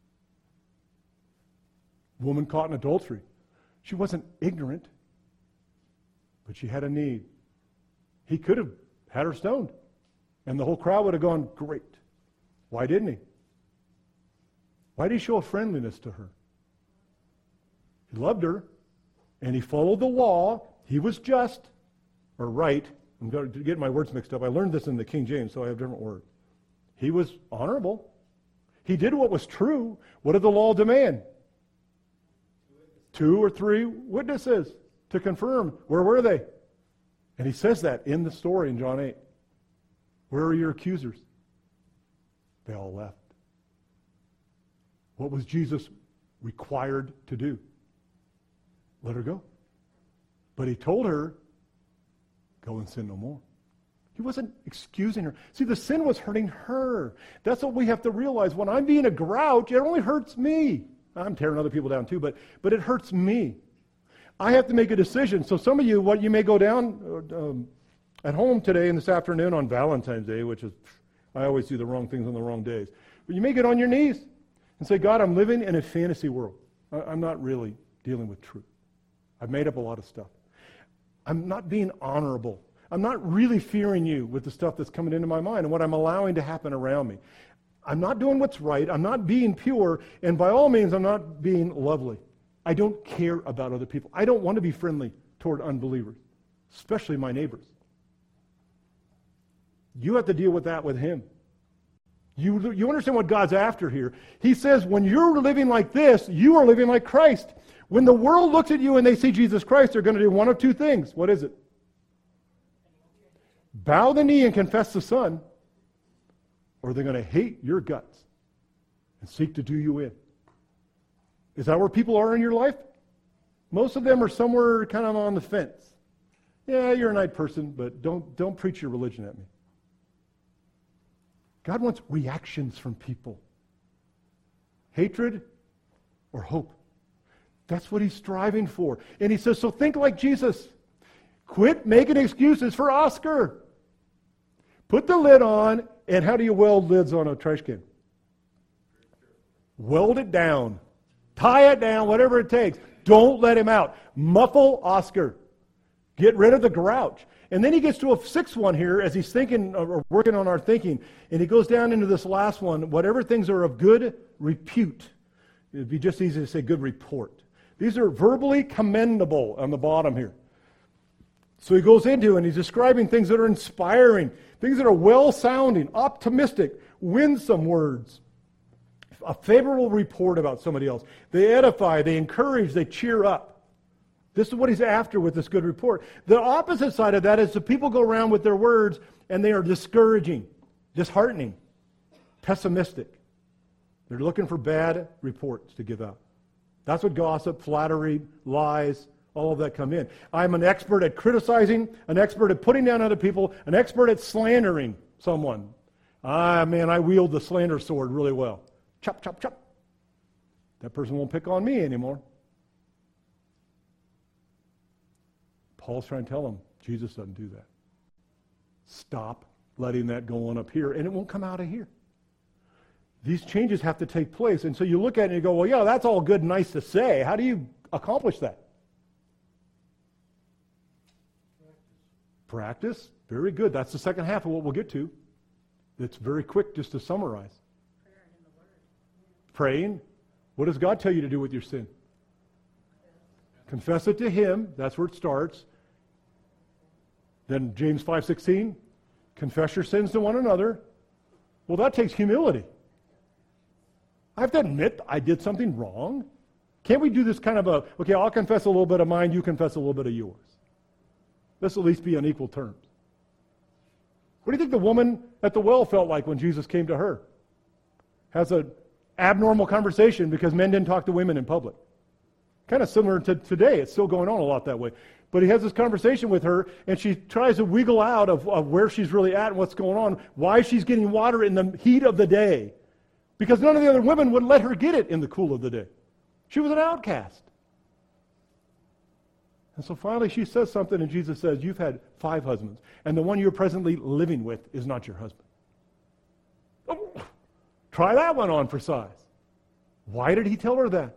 Woman caught in adultery. She wasn't ignorant, but she had a need. He could have had her stoned, and the whole crowd would have gone, great. Why didn't he? Why did he show a friendliness to her? He loved her, and he followed the law. He was just, or right. I'm going to get my words mixed up. I learned this in the King James, so I have different words. He was honorable. He did what was true. What did the law demand? Two or three witnesses to confirm. Where were they? And he says that in the story in John eight. Where are your accusers? They all left. What was Jesus required to do? Let her go. But he told her, go and sin no more. He wasn't excusing her. See, the sin was hurting her. That's what we have to realize. When I'm being a grouch, it only hurts me. I'm tearing other people down too, but, but it hurts me. I have to make a decision. So some of you, what you may go down um, at home today and this afternoon on Valentine's Day, which is, I always do the wrong things on the wrong days. But you may get on your knees and say, God, I'm living in a fantasy world. I, I'm not really dealing with truth. I've made up a lot of stuff. I'm not being honorable. I'm not really fearing you with the stuff that's coming into my mind and what I'm allowing to happen around me. I'm not doing what's right. I'm not being pure. And by all means, I'm not being lovely. I don't care about other people. I don't want to be friendly toward unbelievers, especially my neighbors. You have to deal with that with him. You, you understand what God's after here. He says, when you're living like this, you are living like Christ. When the world looks at you and they see Jesus Christ, they're going to do one of two things. What is it? Bow the knee and confess the Son, or they're going to hate your guts and seek to do you in. Is that where people are in your life? Most of them are somewhere kind of on the fence. Yeah, you're a nice person, but don't, don't preach your religion at me. God wants reactions from people. Hatred or hope. That's what he's striving for. And he says, so think like Jesus. Quit making excuses for Oscar. Put the lid on, and how do you weld lids on a trash can? Weld it down. Tie it down, whatever it takes. Don't let him out. Muffle Oscar. Get rid of the grouch. And then he gets to a sixth one here as he's thinking or working on our thinking. And he goes down into this last one. Whatever things are of good repute. It would be just easy to say good report. These are verbally commendable on the bottom here. So he goes into and he's describing things that are inspiring, things that are well-sounding, optimistic, winsome words. A favorable report about somebody else. They edify, they encourage, they cheer up. This is what he's after with this good report. The opposite side of that is the people go around with their words and they are discouraging, disheartening, pessimistic. They're looking for bad reports to give out. That's what gossip, flattery, lies, all of that come in. I'm an expert at criticizing, an expert at putting down other people, an expert at slandering someone. Ah, man, I wield the slander sword really well. Chop, chop, chop. That person won't pick on me anymore. Paul's trying to tell them, Jesus doesn't do that. Stop letting that go on up here, and it won't come out of here. These changes have to take place. And so you look at it and you go, well, yeah, that's all good and nice to say. How do you accomplish that? Practice. Practice. Very good. That's the second half of what we'll get to. It's very quick just to summarize. Prayer in the Word. Praying. What does God tell you to do with your sin? Confess it to Him. That's where it starts. Then James five sixteen, confess your sins to one another. Well, that takes humility. I have to admit I did something wrong. Can't we do this kind of a, okay, I'll confess a little bit of mine, you confess a little bit of yours. Let's at least be on equal terms. What do you think the woman at the well felt like when Jesus came to her? Has an abnormal conversation because men didn't talk to women in public. Kind of similar to today. It's still going on a lot that way. But he has this conversation with her, and she tries to wiggle out of, of where she's really at and what's going on, why she's getting water in the heat of the day. Because none of the other women would let her get it in the cool of the day. She was an outcast. And so finally she says something, and Jesus says, you've had five husbands, and the one you're presently living with is not your husband. Oh, try that one on for size. Why did he tell her that?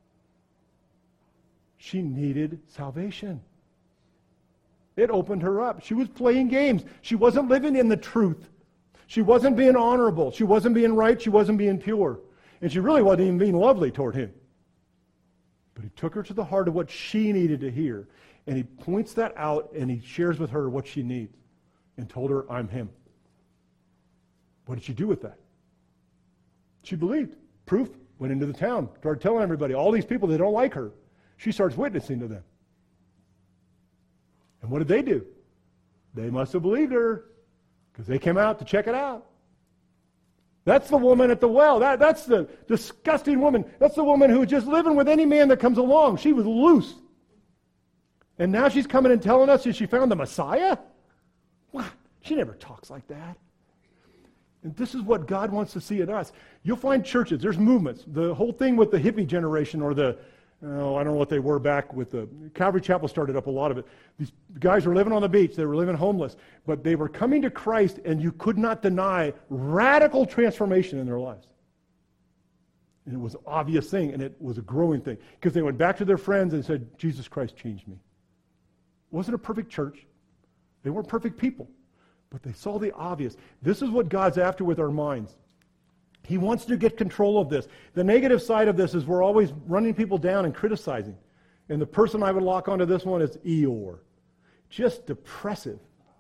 She needed salvation. It opened her up. She was playing games. She wasn't living in the truth. She wasn't being honorable. She wasn't being right. She wasn't being pure. And she really wasn't even being lovely toward him. But he took her to the heart of what she needed to hear. And he points that out, and he shares with her what she needs. And told her, I'm him. What did she do with that? She believed. Proof. Went into the town. Started telling everybody. All these people, they don't like her. She starts witnessing to them. And what did they do? They must have believed her because they came out to check it out. That's the woman at the well. That, that's the disgusting woman. That's the woman who was just living with any man that comes along. She was loose. And now she's coming and telling us that she found the Messiah? What? She never talks like that. And this is what God wants to see in us. You'll find churches, there's movements. The whole thing with the hippie generation or the Oh, I don't know what they were back with the Calvary Chapel started up a lot of it. These guys were living on the beach. They were living homeless. But they were coming to Christ, and you could not deny radical transformation in their lives. And it was an obvious thing, and it was a growing thing. Because they went back to their friends and said, Jesus Christ changed me. It wasn't a perfect church. They weren't perfect people. But they saw the obvious. This is what God's after with our minds. He wants to get control of this. The negative side of this is we're always running people down and criticizing. And the person I would lock onto this one is Eeyore. Just depressive.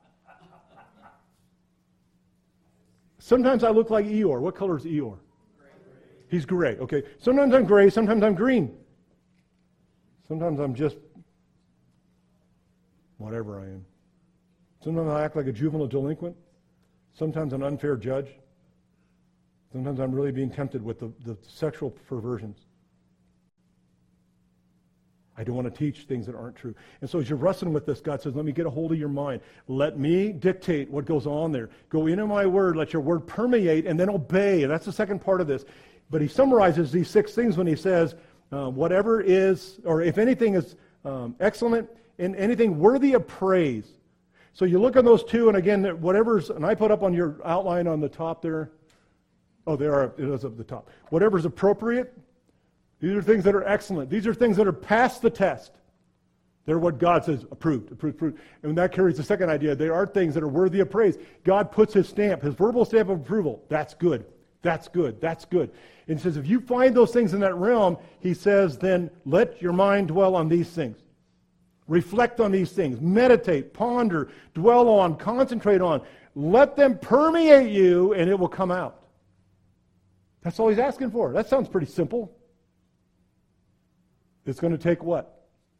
Sometimes I look like Eeyore. What color is Eeyore? Gray. He's gray. Okay. Sometimes I'm gray. Sometimes I'm green. Sometimes I'm just whatever I am. Sometimes I act like a juvenile delinquent. Sometimes an unfair judge. Sometimes I'm really being tempted with the, the sexual perversions. I don't want to teach things that aren't true. And so as you're wrestling with this, God says, let me get a hold of your mind. Let me dictate what goes on there. Go into my word, let your word permeate, and then obey. And that's the second part of this. But he summarizes these six things when he says, uh, whatever is, or if anything is um, excellent, and anything worthy of praise. So you look at those two, and again, whatever's, and I put up on your outline on the top there, oh, they are, it is up the top. Whatever's appropriate, these are things that are excellent. These are things that are past the test. They're what God says, approved, approved, approved. And that carries the second idea. They are things that are worthy of praise. God puts his stamp, his verbal stamp of approval. That's good. That's good. That's good. And he says, if you find those things in that realm, he says, then let your mind dwell on these things. Reflect on these things. Meditate, ponder, dwell on, concentrate on. Let them permeate you, and it will come out. That's all he's asking for. That sounds pretty simple. It's going to take what?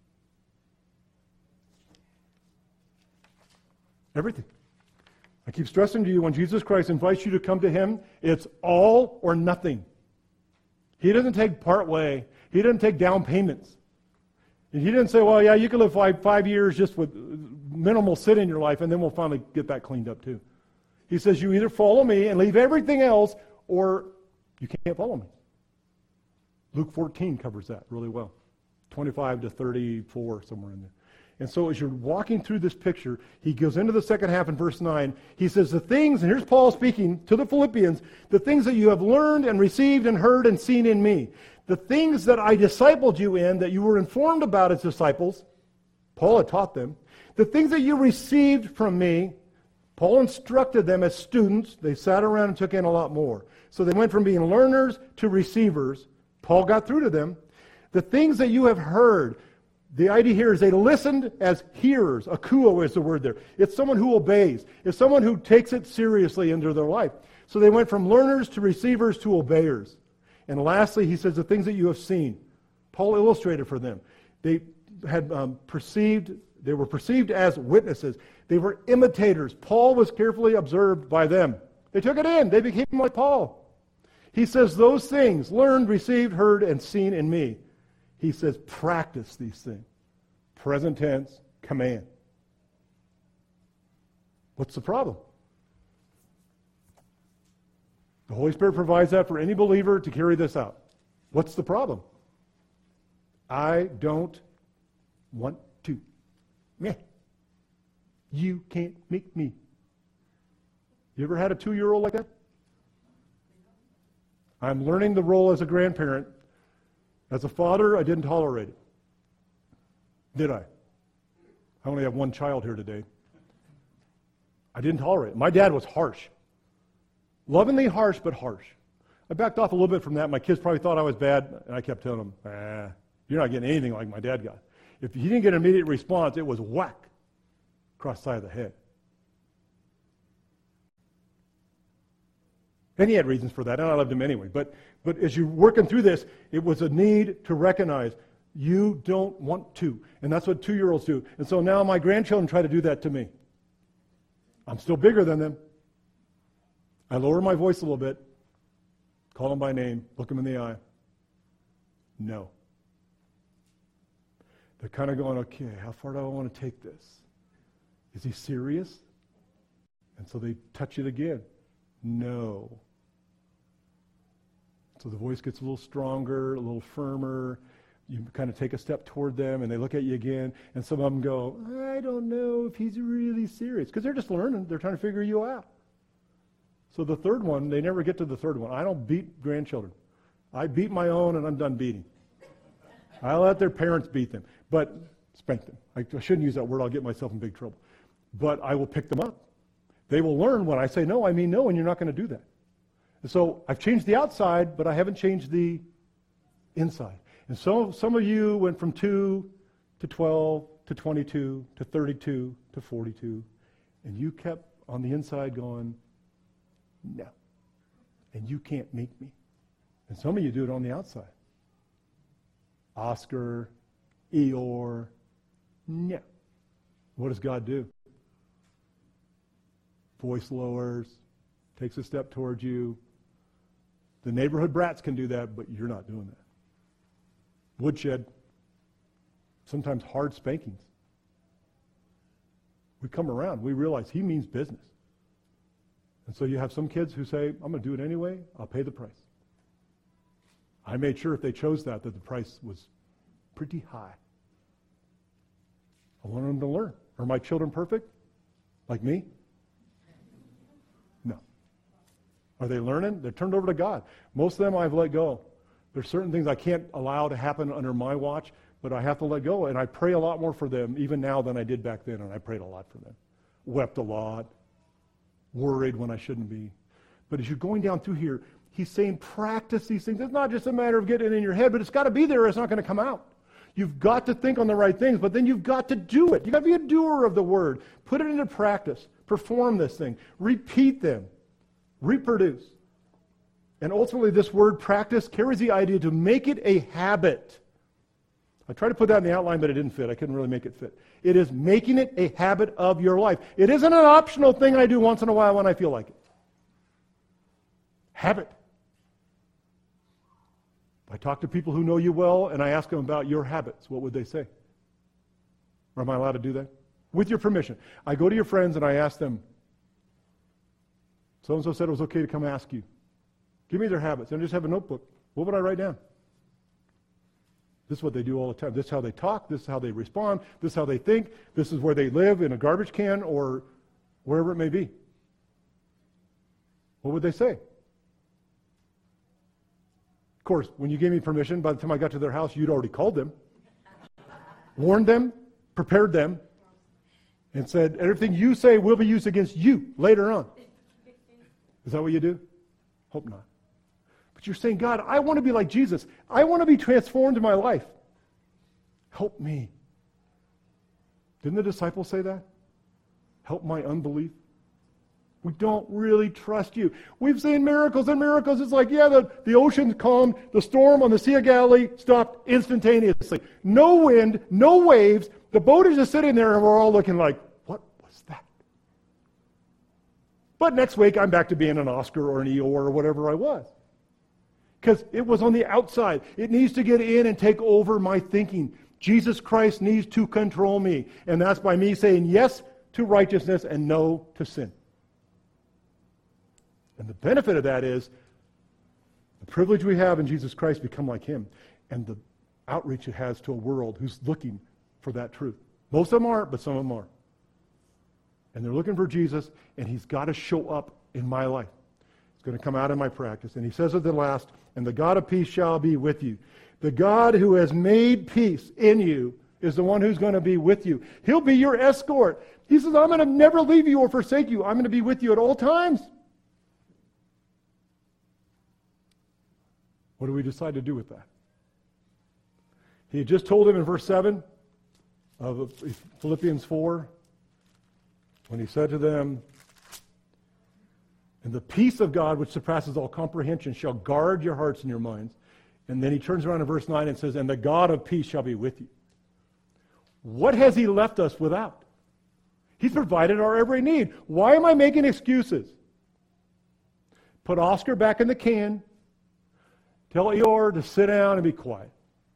Everything. I keep stressing to you, when Jesus Christ invites you to come to him, it's all or nothing. He doesn't take part way. He doesn't take down payments. And he didn't say, well, yeah, you can live five, five years just with minimal sin in your life, and then we'll finally get that cleaned up too. He says, you either follow me and leave everything else, or you can't follow me. Luke fourteen covers that really well. twenty-five to thirty-four, somewhere in there. And so as you're walking through this picture, he goes into the second half in verse nine. He says, the things, and here's Paul speaking to the Philippians, the things that you have learned and received and heard and seen in me, the things that I discipled you in, that you were informed about as disciples, Paul had taught them, the things that you received from me, Paul instructed them as students. They sat around and took in a lot more. So they went from being learners to receivers. Paul got through to them. The things that you have heard, the idea here is they listened as hearers. Akuo is the word there. It's someone who obeys. It's someone who takes it seriously into their life. So they went from learners to receivers to obeyers. And lastly, he says the things that you have seen. Paul illustrated for them. They had um, perceived, they were perceived as witnesses. They were imitators. Paul was carefully observed by them. They took it in. They became like Paul. He says those things, learned, received, heard, and seen in me. He says, practice these things. Present tense, command. What's the problem? The Holy Spirit provides that for any believer to carry this out. What's the problem? I don't want to. Meh. You can't make me. You ever had a two-year-old like that? I'm learning the role as a grandparent. As a father, I didn't tolerate it. Did I? I only have one child here today. I didn't tolerate it. My dad was harsh. Lovingly harsh, but harsh. I backed off a little bit from that. My kids probably thought I was bad, and I kept telling them, ah, you're not getting anything like my dad got. If he didn't get an immediate response, it was whack across the side of the head. And he had reasons for that, and I loved him anyway. But but as you're working through this, it was a need to recognize you don't want to. And that's what two-year-olds do. And so now my grandchildren try to do that to me. I'm still bigger than them. I lower my voice a little bit, call them by name, look them in the eye. No. They're kind of going, okay, how far do I want to take this? Is he serious? And so they touch it again. No. So the voice gets a little stronger, a little firmer. You kind of take a step toward them, and they look at you again. And some of them go, I don't know if he's really serious. Because they're just learning. They're trying to figure you out. So the third one, they never get to the third one. I don't beat grandchildren. I beat my own, and I'm done beating. I let their parents beat them. But spank them. I, I shouldn't use that word. I'll get myself in big trouble. But I will pick them up. They will learn when I say no, I mean no, and you're not going to do that. And so I've changed the outside, but I haven't changed the inside. And so some of you went from two to twelve to twenty-two to thirty-two to forty-two, and you kept on the inside going, no. And you can't make me. And some of you do it on the outside. Oscar, Eeyore, no. What does God do? Voice lowers, takes a step towards you. The neighborhood brats can do that, but you're not doing that. Woodshed, sometimes hard spankings. We come around, we realize he means business. And so you have some kids who say, I'm going to do it anyway, I'll pay the price. I made sure if they chose that, that the price was pretty high. I wanted them to learn. Are my children perfect? Like me? No. Are they learning? They're turned over to God. Most of them I've let go. There's certain things I can't allow to happen under my watch, but I have to let go. And I pray a lot more for them even now than I did back then, and I prayed a lot for them. Wept a lot. Worried when I shouldn't be. But as you're going down through here, he's saying practice these things. It's not just a matter of getting it in your head, but it's got to be there or it's not going to come out. You've got to think on the right things, but then you've got to do it. You've got to be a doer of the word. Put it into practice. Perform this thing. Repeat them. Reproduce. And ultimately, this word practice carries the idea to make it a habit. I tried to put that in the outline, but it didn't fit. I couldn't really make it fit. It is making it a habit of your life. It isn't an optional thing I do once in a while when I feel like it. Habit. I talk to people who know you well, and I ask them about your habits. What would they say? Or am I allowed to do that? With your permission. I go to your friends and I ask them, so-and-so said it was okay to come ask you. Give me their habits. And I just have a notebook. What would I write down? This is what they do all the time. This is how they talk. This is how they respond. This is how they think. This is where they live, in a garbage can or wherever it may be. What would they say? Of course, when you gave me permission, by the time I got to their house, you'd already called them, warned them, prepared them, and said, everything you say will be used against you later on. Is that what you do? Hope not. But you're saying, God, I want to be like Jesus. I want to be transformed in my life. Help me. Didn't the disciples say that? Help my unbelief. We don't really trust you. We've seen miracles and miracles. It's like, yeah, the, the ocean calmed, the storm on the Sea of Galilee stopped instantaneously. No wind, no waves. The boat is just sitting there and we're all looking like, what was that? But next week I'm back to being an Oscar or an E O or whatever I was. Because it was on the outside. It needs to get in and take over my thinking. Jesus Christ needs to control me. And that's by me saying yes to righteousness and no to sin. And the benefit of that is the privilege we have in Jesus Christ become like him, and the outreach it has to a world who's looking for that truth. Most of them aren't, but some of them are. And they're looking for Jesus, and he's got to show up in my life. It's going to come out in my practice. And he says at the last, and the God of peace shall be with you. The God who has made peace in you is the one who's going to be with you. He'll be your escort. He says, I'm going to never leave you or forsake you. I'm going to be with you at all times. What do we decide to do with that? He had just told him in verse seven of Philippians four, when he said to them, and the peace of God, which surpasses all comprehension, shall guard your hearts and your minds. And then he turns around in verse nine and says, and the God of peace shall be with you. What has he left us without? He's provided our every need. Why am I making excuses? Put Oscar back in the can. Tell Eeyore to sit down and be quiet.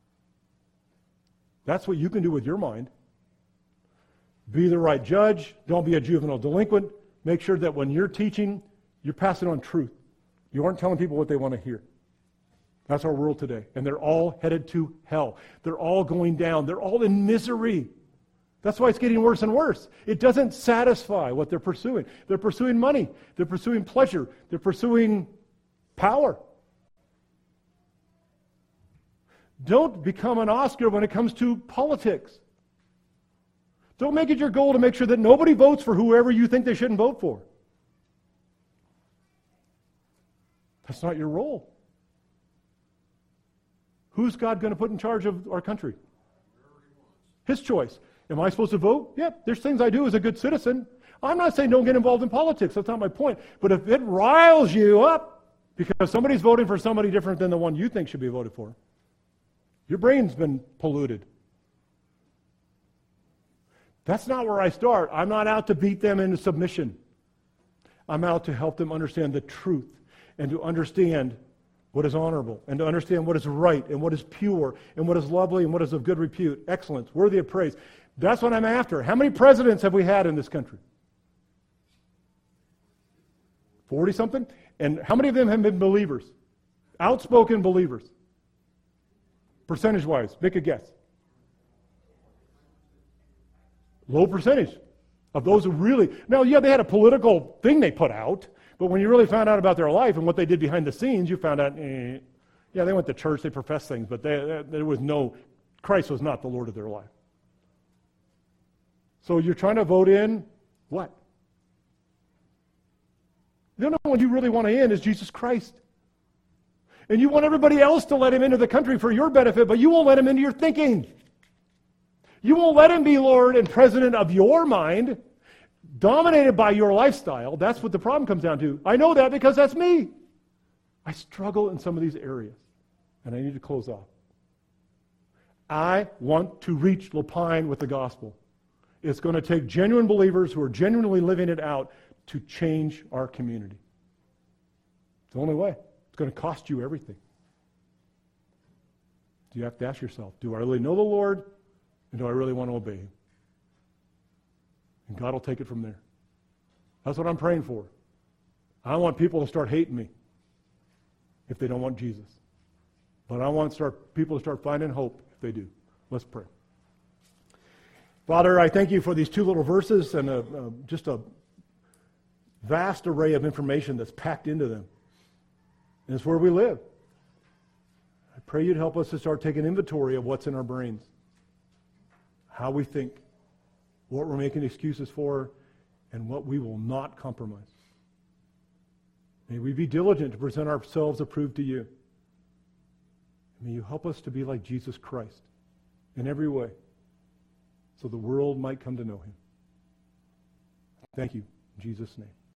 That's what you can do with your mind. Be the right judge. Don't be a juvenile delinquent. Make sure that when you're teaching, you're passing on truth. You aren't telling people what they want to hear. That's our world today. And they're all headed to hell. They're all going down. They're all in misery. That's why it's getting worse and worse. It doesn't satisfy what they're pursuing. They're pursuing money. They're pursuing pleasure. They're pursuing power. Don't become an Oscar when it comes to politics. Don't make it your goal to make sure that nobody votes for whoever you think they shouldn't vote for. That's not your role. Who's God going to put in charge of our country? His choice. Am I supposed to vote? Yep, there's things I do as a good citizen. I'm not saying don't get involved in politics. That's not my point. But if it riles you up because somebody's voting for somebody different than the one you think should be voted for, your brain's been polluted. That's not where I start. I'm not out to beat them into submission. I'm out to help them understand the truth and to understand what is honorable and to understand what is right and what is pure and what is lovely and what is of good repute, excellence, worthy of praise. That's what I'm after. How many presidents have we had in this country? forty-something? And how many of them have been believers? Outspoken believers? Percentage-wise, make a guess. Low percentage. of those who really, now, yeah, they had a political thing they put out, but when you really found out about their life and what they did behind the scenes, you found out, eh, yeah, they went to church, they professed things, but they, there was no, Christ was not the Lord of their life. So you're trying to vote in what? The only one you really want to in is Jesus Christ. And you want everybody else to let him into the country for your benefit, but you won't let him into your thinking. You won't let him be Lord and President of your mind, dominated by your lifestyle. That's what the problem comes down to. I know that because that's me. I struggle in some of these areas, and I need to close off. I want to reach Lapine with the gospel. It's going to take genuine believers who are genuinely living it out to change our community. It's the only way. It's going to cost you everything. You have to ask yourself, do I really know the Lord, and do I really want to obey him? And God will take it from there. That's what I'm praying for. I want people to start hating me if they don't want Jesus. But I want start, people to start finding hope if they do. Let's pray. Father, I thank you for these two little verses and a, a, just a vast array of information that's packed into them. And it's where we live. I pray you'd help us to start taking inventory of what's in our brains, how we think, what we're making excuses for, and what we will not compromise. May we be diligent to present ourselves approved to you. May you help us to be like Jesus Christ in every way, so the world might come to know him. Thank you, in Jesus' name.